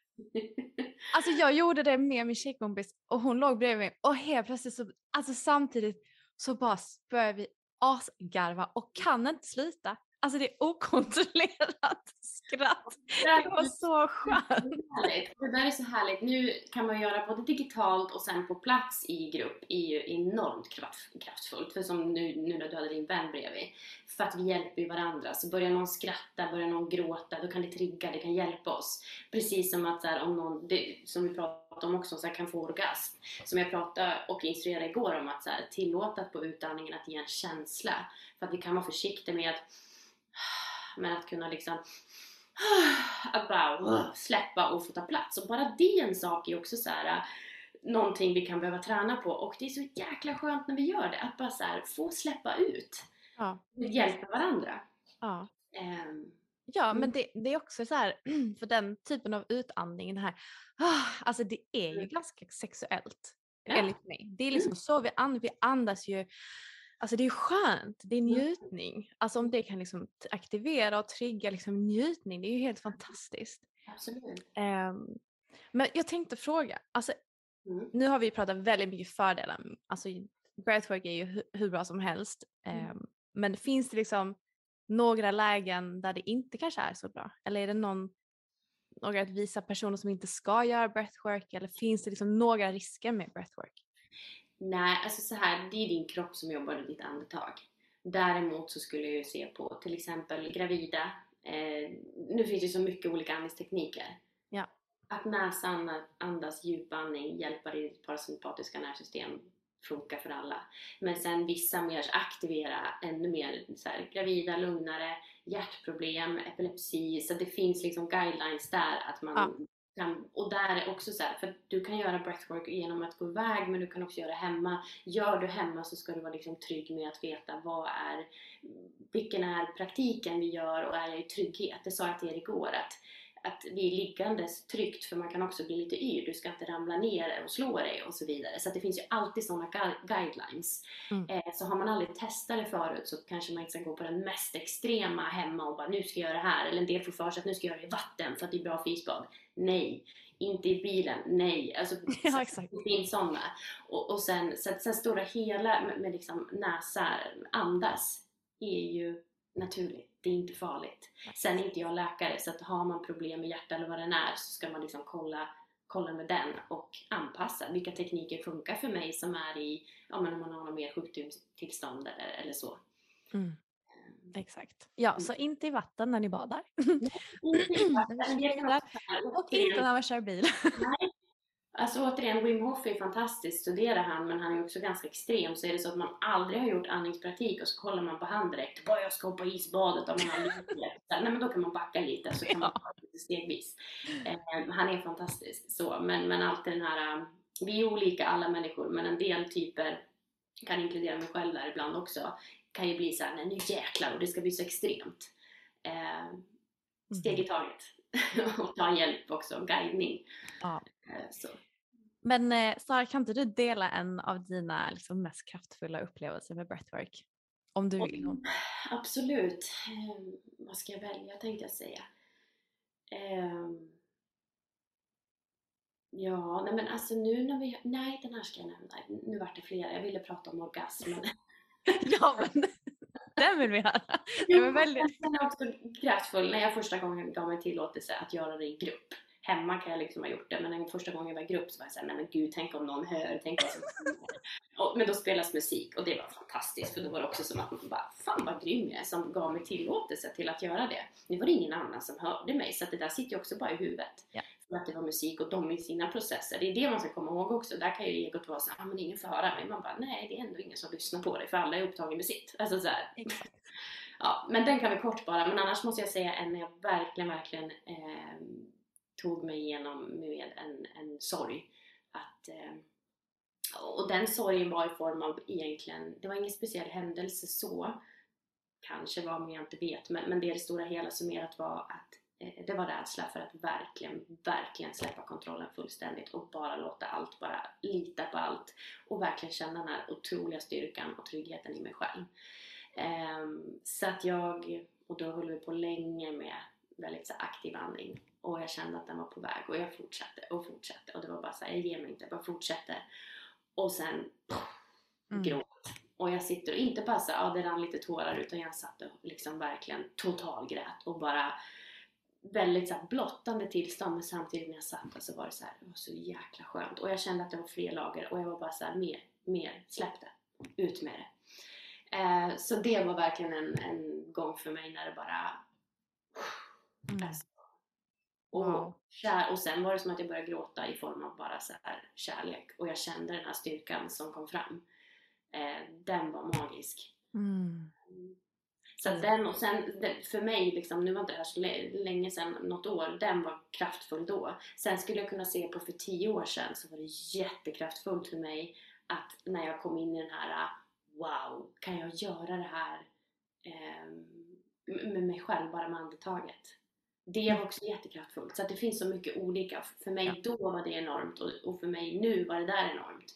Alltså jag gjorde det med min tjejkompis och hon låg bredvid mig och helt plötsligt så, alltså samtidigt så bara började vi asgarva och kan inte sluta. Alltså det är okontrollerat skratt. Det var så skönt.
Det där är så härligt. Nu kan man göra både digitalt och sen på plats i grupp är ju enormt kraftfullt. För som nu när du hade din vän bredvid. För att vi hjälper ju varandra. Så börjar någon skratta, börjar någon gråta, då kan det trigga, det kan hjälpa oss. Precis som att så här, om någon, som vi pratade om också, så här, kan få orgasm. Som jag pratade och instruerade igår om att så här, tillåta på utandningen att ge en känsla. För att vi kan vara försiktiga med att kunna liksom att bara släppa och få ta plats. Och bara det en sak är också så här, någonting vi kan behöva träna på. Och det är så jäkla skönt när vi gör det. Att bara så här, få släppa ut.
Ja.
Hjälpa varandra.
Ja. Ja, men det är också så här, för den typen av utandning, det här, alltså det är ju ganska sexuellt, enligt mig. Det är liksom så vi andas ju, alltså det är skönt, det är njutning. Alltså om det kan liksom aktivera och trigga liksom njutning, det är ju helt fantastiskt.
Absolut.
Men jag tänkte fråga, alltså nu har vi pratat väldigt mycket fördelar, alltså breathwork är ju hur bra som helst, men finns det liksom några lägen där det inte kanske är så bra? Eller är det några att visa personer som inte ska göra breathwork? Eller finns det liksom några risker med breathwork?
Nej, alltså så här, det är din kropp som jobbar med ditt andetag. Däremot så skulle jag ju se på till exempel gravida. Nu finns det så mycket olika andningstekniker.
Ja.
Att näsan andas djupandning hjälper ditt parasympatiska nervsystem. Funkar för alla. Men sen vissa mer aktivera ännu mer så här, gravida, lugnare, hjärtproblem, epilepsi. Så det finns liksom guidelines där att man kan, och där är också så här, för du kan göra breathwork genom att gå iväg, men du kan också göra hemma. Gör du hemma så ska du vara liksom trygg med att veta vilken är praktiken vi gör, och är jag i trygghet. Det sa jag till er igår, att bli liggandes tryggt, för man kan också bli lite yr. Du ska inte ramla ner och slå dig och så vidare. Så att det finns ju alltid sådana guidelines. Så har man aldrig testat det förut så kanske man inte ska gå på den mest extrema hemma och bara nu ska jag göra det här. Eller en del får för sig att nu ska jag göra det i vatten för att det är bra för isbad. Nej. Inte i bilen, nej. Alltså,
ja, exakt.
Det finns sådana. Och sen stora hela med liksom näsa, andas är ju naturligt. Det är inte farligt. Sen är inte jag läkare, så att har man problem med hjärta eller vad den är så ska man liksom kolla med den och anpassa vilka tekniker funkar för mig som är i, ja men om man har något mer sjukdomstillstånd eller så.
Exakt. Ja, så inte i vatten när ni badar.
Inte i vatten.
Och inte när man kör bil.
Nej. Alltså återigen, Wim Hof är fantastiskt, studerar han, men han är också ganska extrem. Så är det så att man aldrig har gjort andningspraktik och så kollar man på han direkt, bara jag ska hoppa i isbadet om man har lite. Nej, men då kan man backa lite så kan man ta lite stegvis. Han är fantastisk så, men alltid den här, vi är olika alla människor, men en del typer, kan inkludera mig själv där ibland också, kan ju bli så här, nej nu jäklar, och det ska bli så extremt. Steg i taget. Och ta hjälp också, guidning.
Ja.
Så.
Men Sara, kan inte du dela en av dina liksom mest kraftfulla upplevelser med breathwork? Om du vill.
Absolut. Vad ska jag välja, tänkte jag säga. Ja, nej men alltså nu när vi... Nej, den här ska jag nämna. Nu vart det flera. Jag ville prata om orgasmen.
Ja, men den vill vi höra.
Den är också kraftfull. När jag första gången gav mig tillåtelse att göra det i grupp. Hemma kan jag liksom ha gjort det, men den första gången jag var i grupp så var jag såhär, nej men gud, tänk om någon hör, tänk vad som men då spelas musik och det var fantastiskt, för då var det också som att man bara, fan vad grym jag är som gav mig tillåtelse till att göra det. Nu var det ingen annan som hörde mig, så att det där sitter ju också bara i huvudet. Ja. För att det var musik och de i sina processer. Det är det man ska komma ihåg också. Där kan ju egot vara så här, men ingen får höra mig. Man bara, nej, det är ändå ingen som lyssnar på dig, för alla är upptagen med sitt. Alltså så här. Ja, men den kan vi kort bara. Men annars måste jag säga en jag verkligen tog mig igenom med en sorg. Och den sorgen var i form av egentligen, det var ingen speciell händelse så. Kanske var, men jag inte vet. Men det stora hela summerat var att det var rädsla för att verkligen släppa kontrollen fullständigt och bara låta allt, bara lita på allt och verkligen känna den här otroliga styrkan och tryggheten i mig själv. Så att och då höll vi på länge med väldigt så aktiv andning och jag kände att den var på väg och jag fortsatte och det var bara så här, jag ger mig inte, jag bara fortsätter och sen gråt. Och jag sitter och inte bara så här, det rann lite tårar, utan jag satt och liksom verkligen totalgrät och bara väldigt så här blottande tillstånd, men samtidigt när jag satt så var det så här, det var så jäkla skönt och jag kände att det var fler lager och jag var bara så här, mer släppte ut med det. Så det var verkligen en gång för mig när det bara och sen var det som att jag började gråta i form av bara så här kärlek och jag kände den här styrkan som kom fram. Den var magisk. Så att den, och sen för mig liksom, nu var inte det här så länge sedan, något år, den var kraftfull då. Sen skulle jag kunna se på för 10 år sedan så var det jättekraftfullt för mig att när jag kom in i den här, wow, kan jag göra det här med mig själv, bara med andetaget. Det var också jättekraftfullt. Så att det finns så mycket olika. För mig då var det enormt och för mig nu var det där enormt.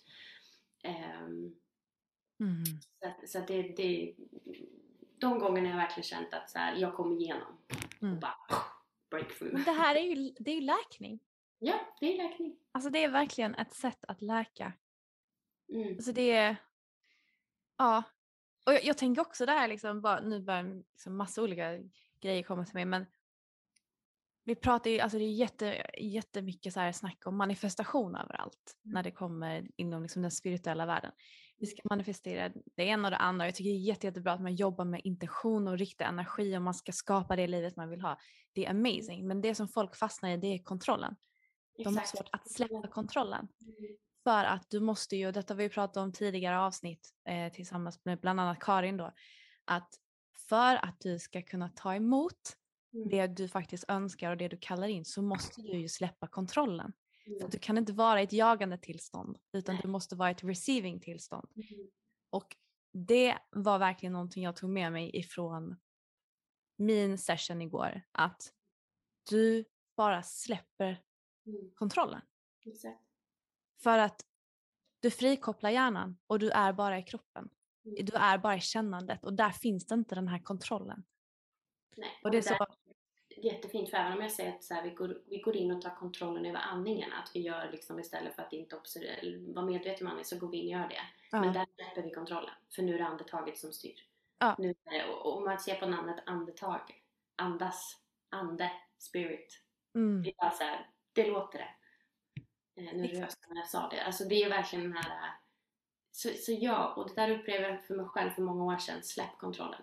Så att det de gångerna jag verkligen känt att så här, jag kommer igenom och bara breakthrough.
Men det här är ju läkning.
Ja, det är läkning.
Alltså det är verkligen ett sätt att läka. Alltså det är, ja. Och jag tänker också det här liksom, bara, nu börjar liksom massa olika grejer komma till mig, men vi pratar ju, alltså det är jättemycket så här snack om manifestation överallt när det kommer inom liksom den spirituella världen. Vi ska manifestera det ena och det andra. Jag tycker det är jättebra att man jobbar med intention och riktig energi och man ska skapa det livet man vill ha. Det är amazing. Men det som folk fastnar i, det är kontrollen. De har svårt att släppa kontrollen. För att du måste ju, detta vi pratade om tidigare avsnitt tillsammans med bland annat Karin då, att för att du ska kunna ta emot det du faktiskt önskar och det du kallar in, så måste du ju släppa kontrollen. För du kan inte vara i ett jagande tillstånd, utan du måste vara i ett receiving tillstånd. Och det var verkligen någonting jag tog med mig ifrån min session igår, att du bara släpper kontrollen.
Exakt.
För att du frikopplar hjärnan och du är bara i kroppen. Du är bara i kännandet och där finns det inte den här kontrollen.
Nej,
Och det är så...
jättefint, för även om jag säger att så här, vi går in och tar kontrollen över andningen, att vi gör liksom, istället för att inte vara medveten om andningen, så går vi in och gör det.
Ja.
Men där släpper vi kontrollen, för nu är det andetaget som styr.
Ja.
Nu är det, och om man ser på namnet andetag, andas, ande, spirit, det är bara så här, det låter det. Nu röst när jag sa det. Alltså det är verkligen den här, så ja, och det där upplevde jag för mig själv för många år sedan. Släpp kontrollen.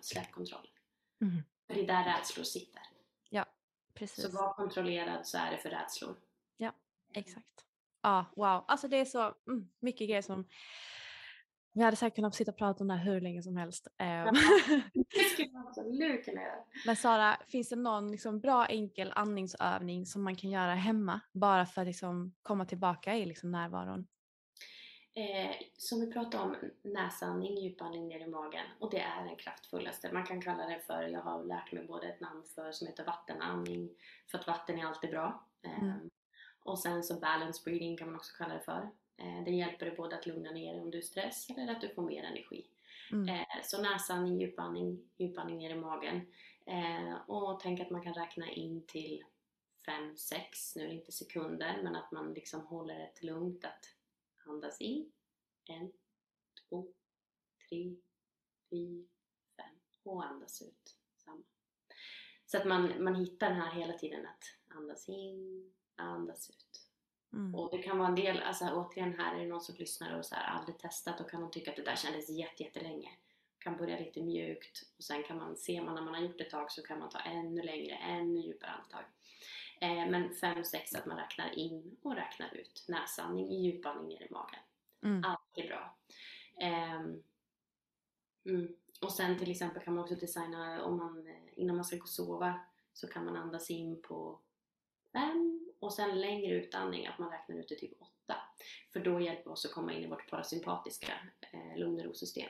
För det är där rädslor sitter.
Ja, precis.
Så var kontrollerad, så är det för rädslor.
Ja, exakt. Ja, wow. Alltså det är så mycket grejer som vi hade säkert kunnat sitta och prata om det här hur länge som helst.
Det skulle man absolut kunna göra.
Men Sara, finns det någon liksom bra enkel andningsövning som man kan göra hemma bara för att liksom komma tillbaka i liksom närvaron?
Som vi pratade om, näsandning, djupandning ner i magen, och det är den kraftfullaste. Man kan kalla det för, jag har lärt mig både ett namn för som heter vattenandning, för att vatten är alltid bra. Och sen så balance breathing kan man också kalla det för. Det hjälper dig både att lugna ner om du är stress eller att du får mer energi. Så näsandning, djupandning ner i magen. Och tänk att man kan räkna in till 5-6, nu är det inte sekunder, men att man liksom håller ett lugnt, att andas in, 1, 2, 3, 4, 5 och andas ut, samma. Så att man hittar den här hela tiden, att andas in, andas ut. Och det kan vara en del, alltså återigen, här är det någon som lyssnar och så här aldrig testat, och kan de tycka att det där kändes jättelänge. Kan börja lite mjukt, och sen kan man se, när man har gjort ett tag, så kan man ta ännu längre, ännu djupare andetag. Men 5-6, att man räknar in och räknar ut. Näsandning, djupandning ner i magen. Allt är bra. Och sen till exempel kan man också designa, om man, innan man ska gå och sova, så kan man andas in på 5 och sen längre utandning, att man räknar ut till typ 8. För då hjälper oss att komma in i vårt parasympatiska lugn- och ro-system.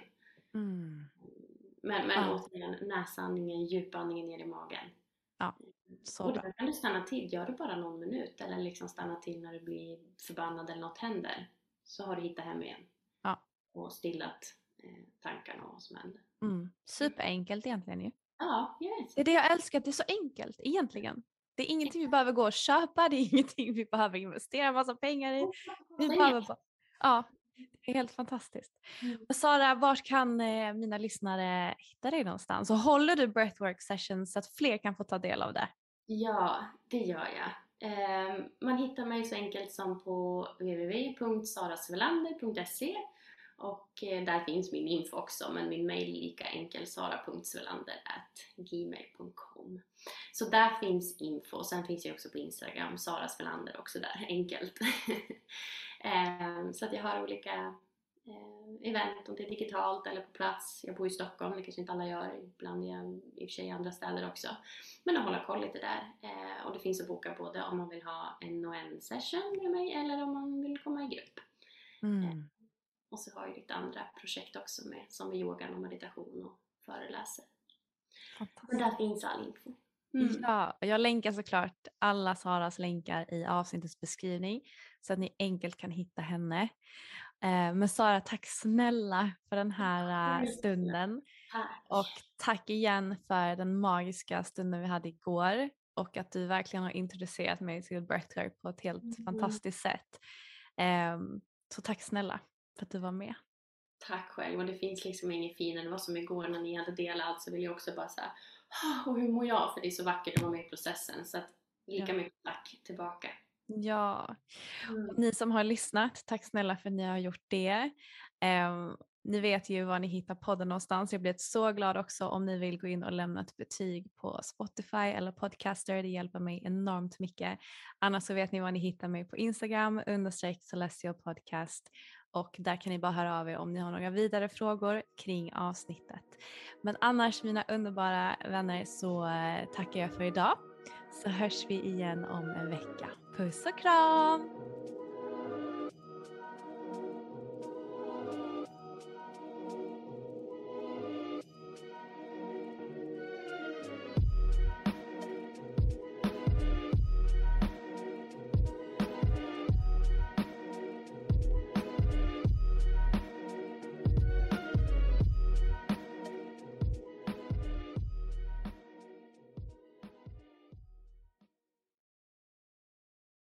Men återigen, näsandningen, djupandningen ner i magen.
Ja, så
och
bra.
då kan du stanna till, gör det bara någon minut, eller liksom stanna till när du blir förbannad eller något händer, så har du hittat hem igen.
Ja.
Och stillat tankarna och vad som händer.
Superenkelt egentligen ju.
Ja, yes.
Det är det jag älskar, att det är så enkelt egentligen. Det är ingenting vi behöver gå och köpa, det är ingenting vi behöver investera en massa pengar i. Vi behöver bara... Ja, det är helt fantastiskt. Och Sara, vart kan mina lyssnare hitta dig någonstans? Och håller du breathwork sessions så att fler kan få ta del av det?
Ja, det gör jag. Man hittar mig så enkelt som på www.sarasvelander.se, och där finns min info också, men min mail är lika enkel, sara.svelander@gmail.com. Så där finns info. Sen finns jag också på Instagram, Sara Svelander, också där, enkelt. Så att jag har olika event, om det är digitalt eller på plats. Jag bor i Stockholm, det kanske inte alla gör, ibland är jag i och för sig i andra städer också. Men att hålla koll lite där. Och det finns att boka både om man vill ha en session med mig, eller om man vill komma i grupp. Och så har jag lite andra projekt också med, som är yoga och meditation och föreläser. Men där finns all info.
Ja, jag länkar såklart alla Saras länkar i avsnittets beskrivning, så att ni enkelt kan hitta henne. Men Sara, tack snälla för den här stunden.
Tack.
Och tack igen för den magiska stunden vi hade igår, och att du verkligen har introducerat mig till breathwork på ett helt fantastiskt sätt. Så tack snälla för att du var med.
Tack själv, och det finns liksom ingen finare. Det var som igår när ni hade delat allt, så vill jag också bara säga, och hur mår jag? För det är så vackert att vara med i processen, så att lika mycket tack tillbaka.
Ja, och ni som har lyssnat, tack snälla för att ni har gjort det. Ni vet ju var ni hittar podden någonstans. Jag blir så glad också om ni vill gå in och lämna ett betyg på Spotify eller Podcaster. Det hjälper mig enormt mycket. Annars så vet ni var ni hittar mig på Instagram _celestialpodcast. Och där kan ni bara höra av er om ni har några vidare frågor kring avsnittet. Men annars, mina underbara vänner, så tackar jag för idag. Så hörs vi igen om en vecka. Puss och kram!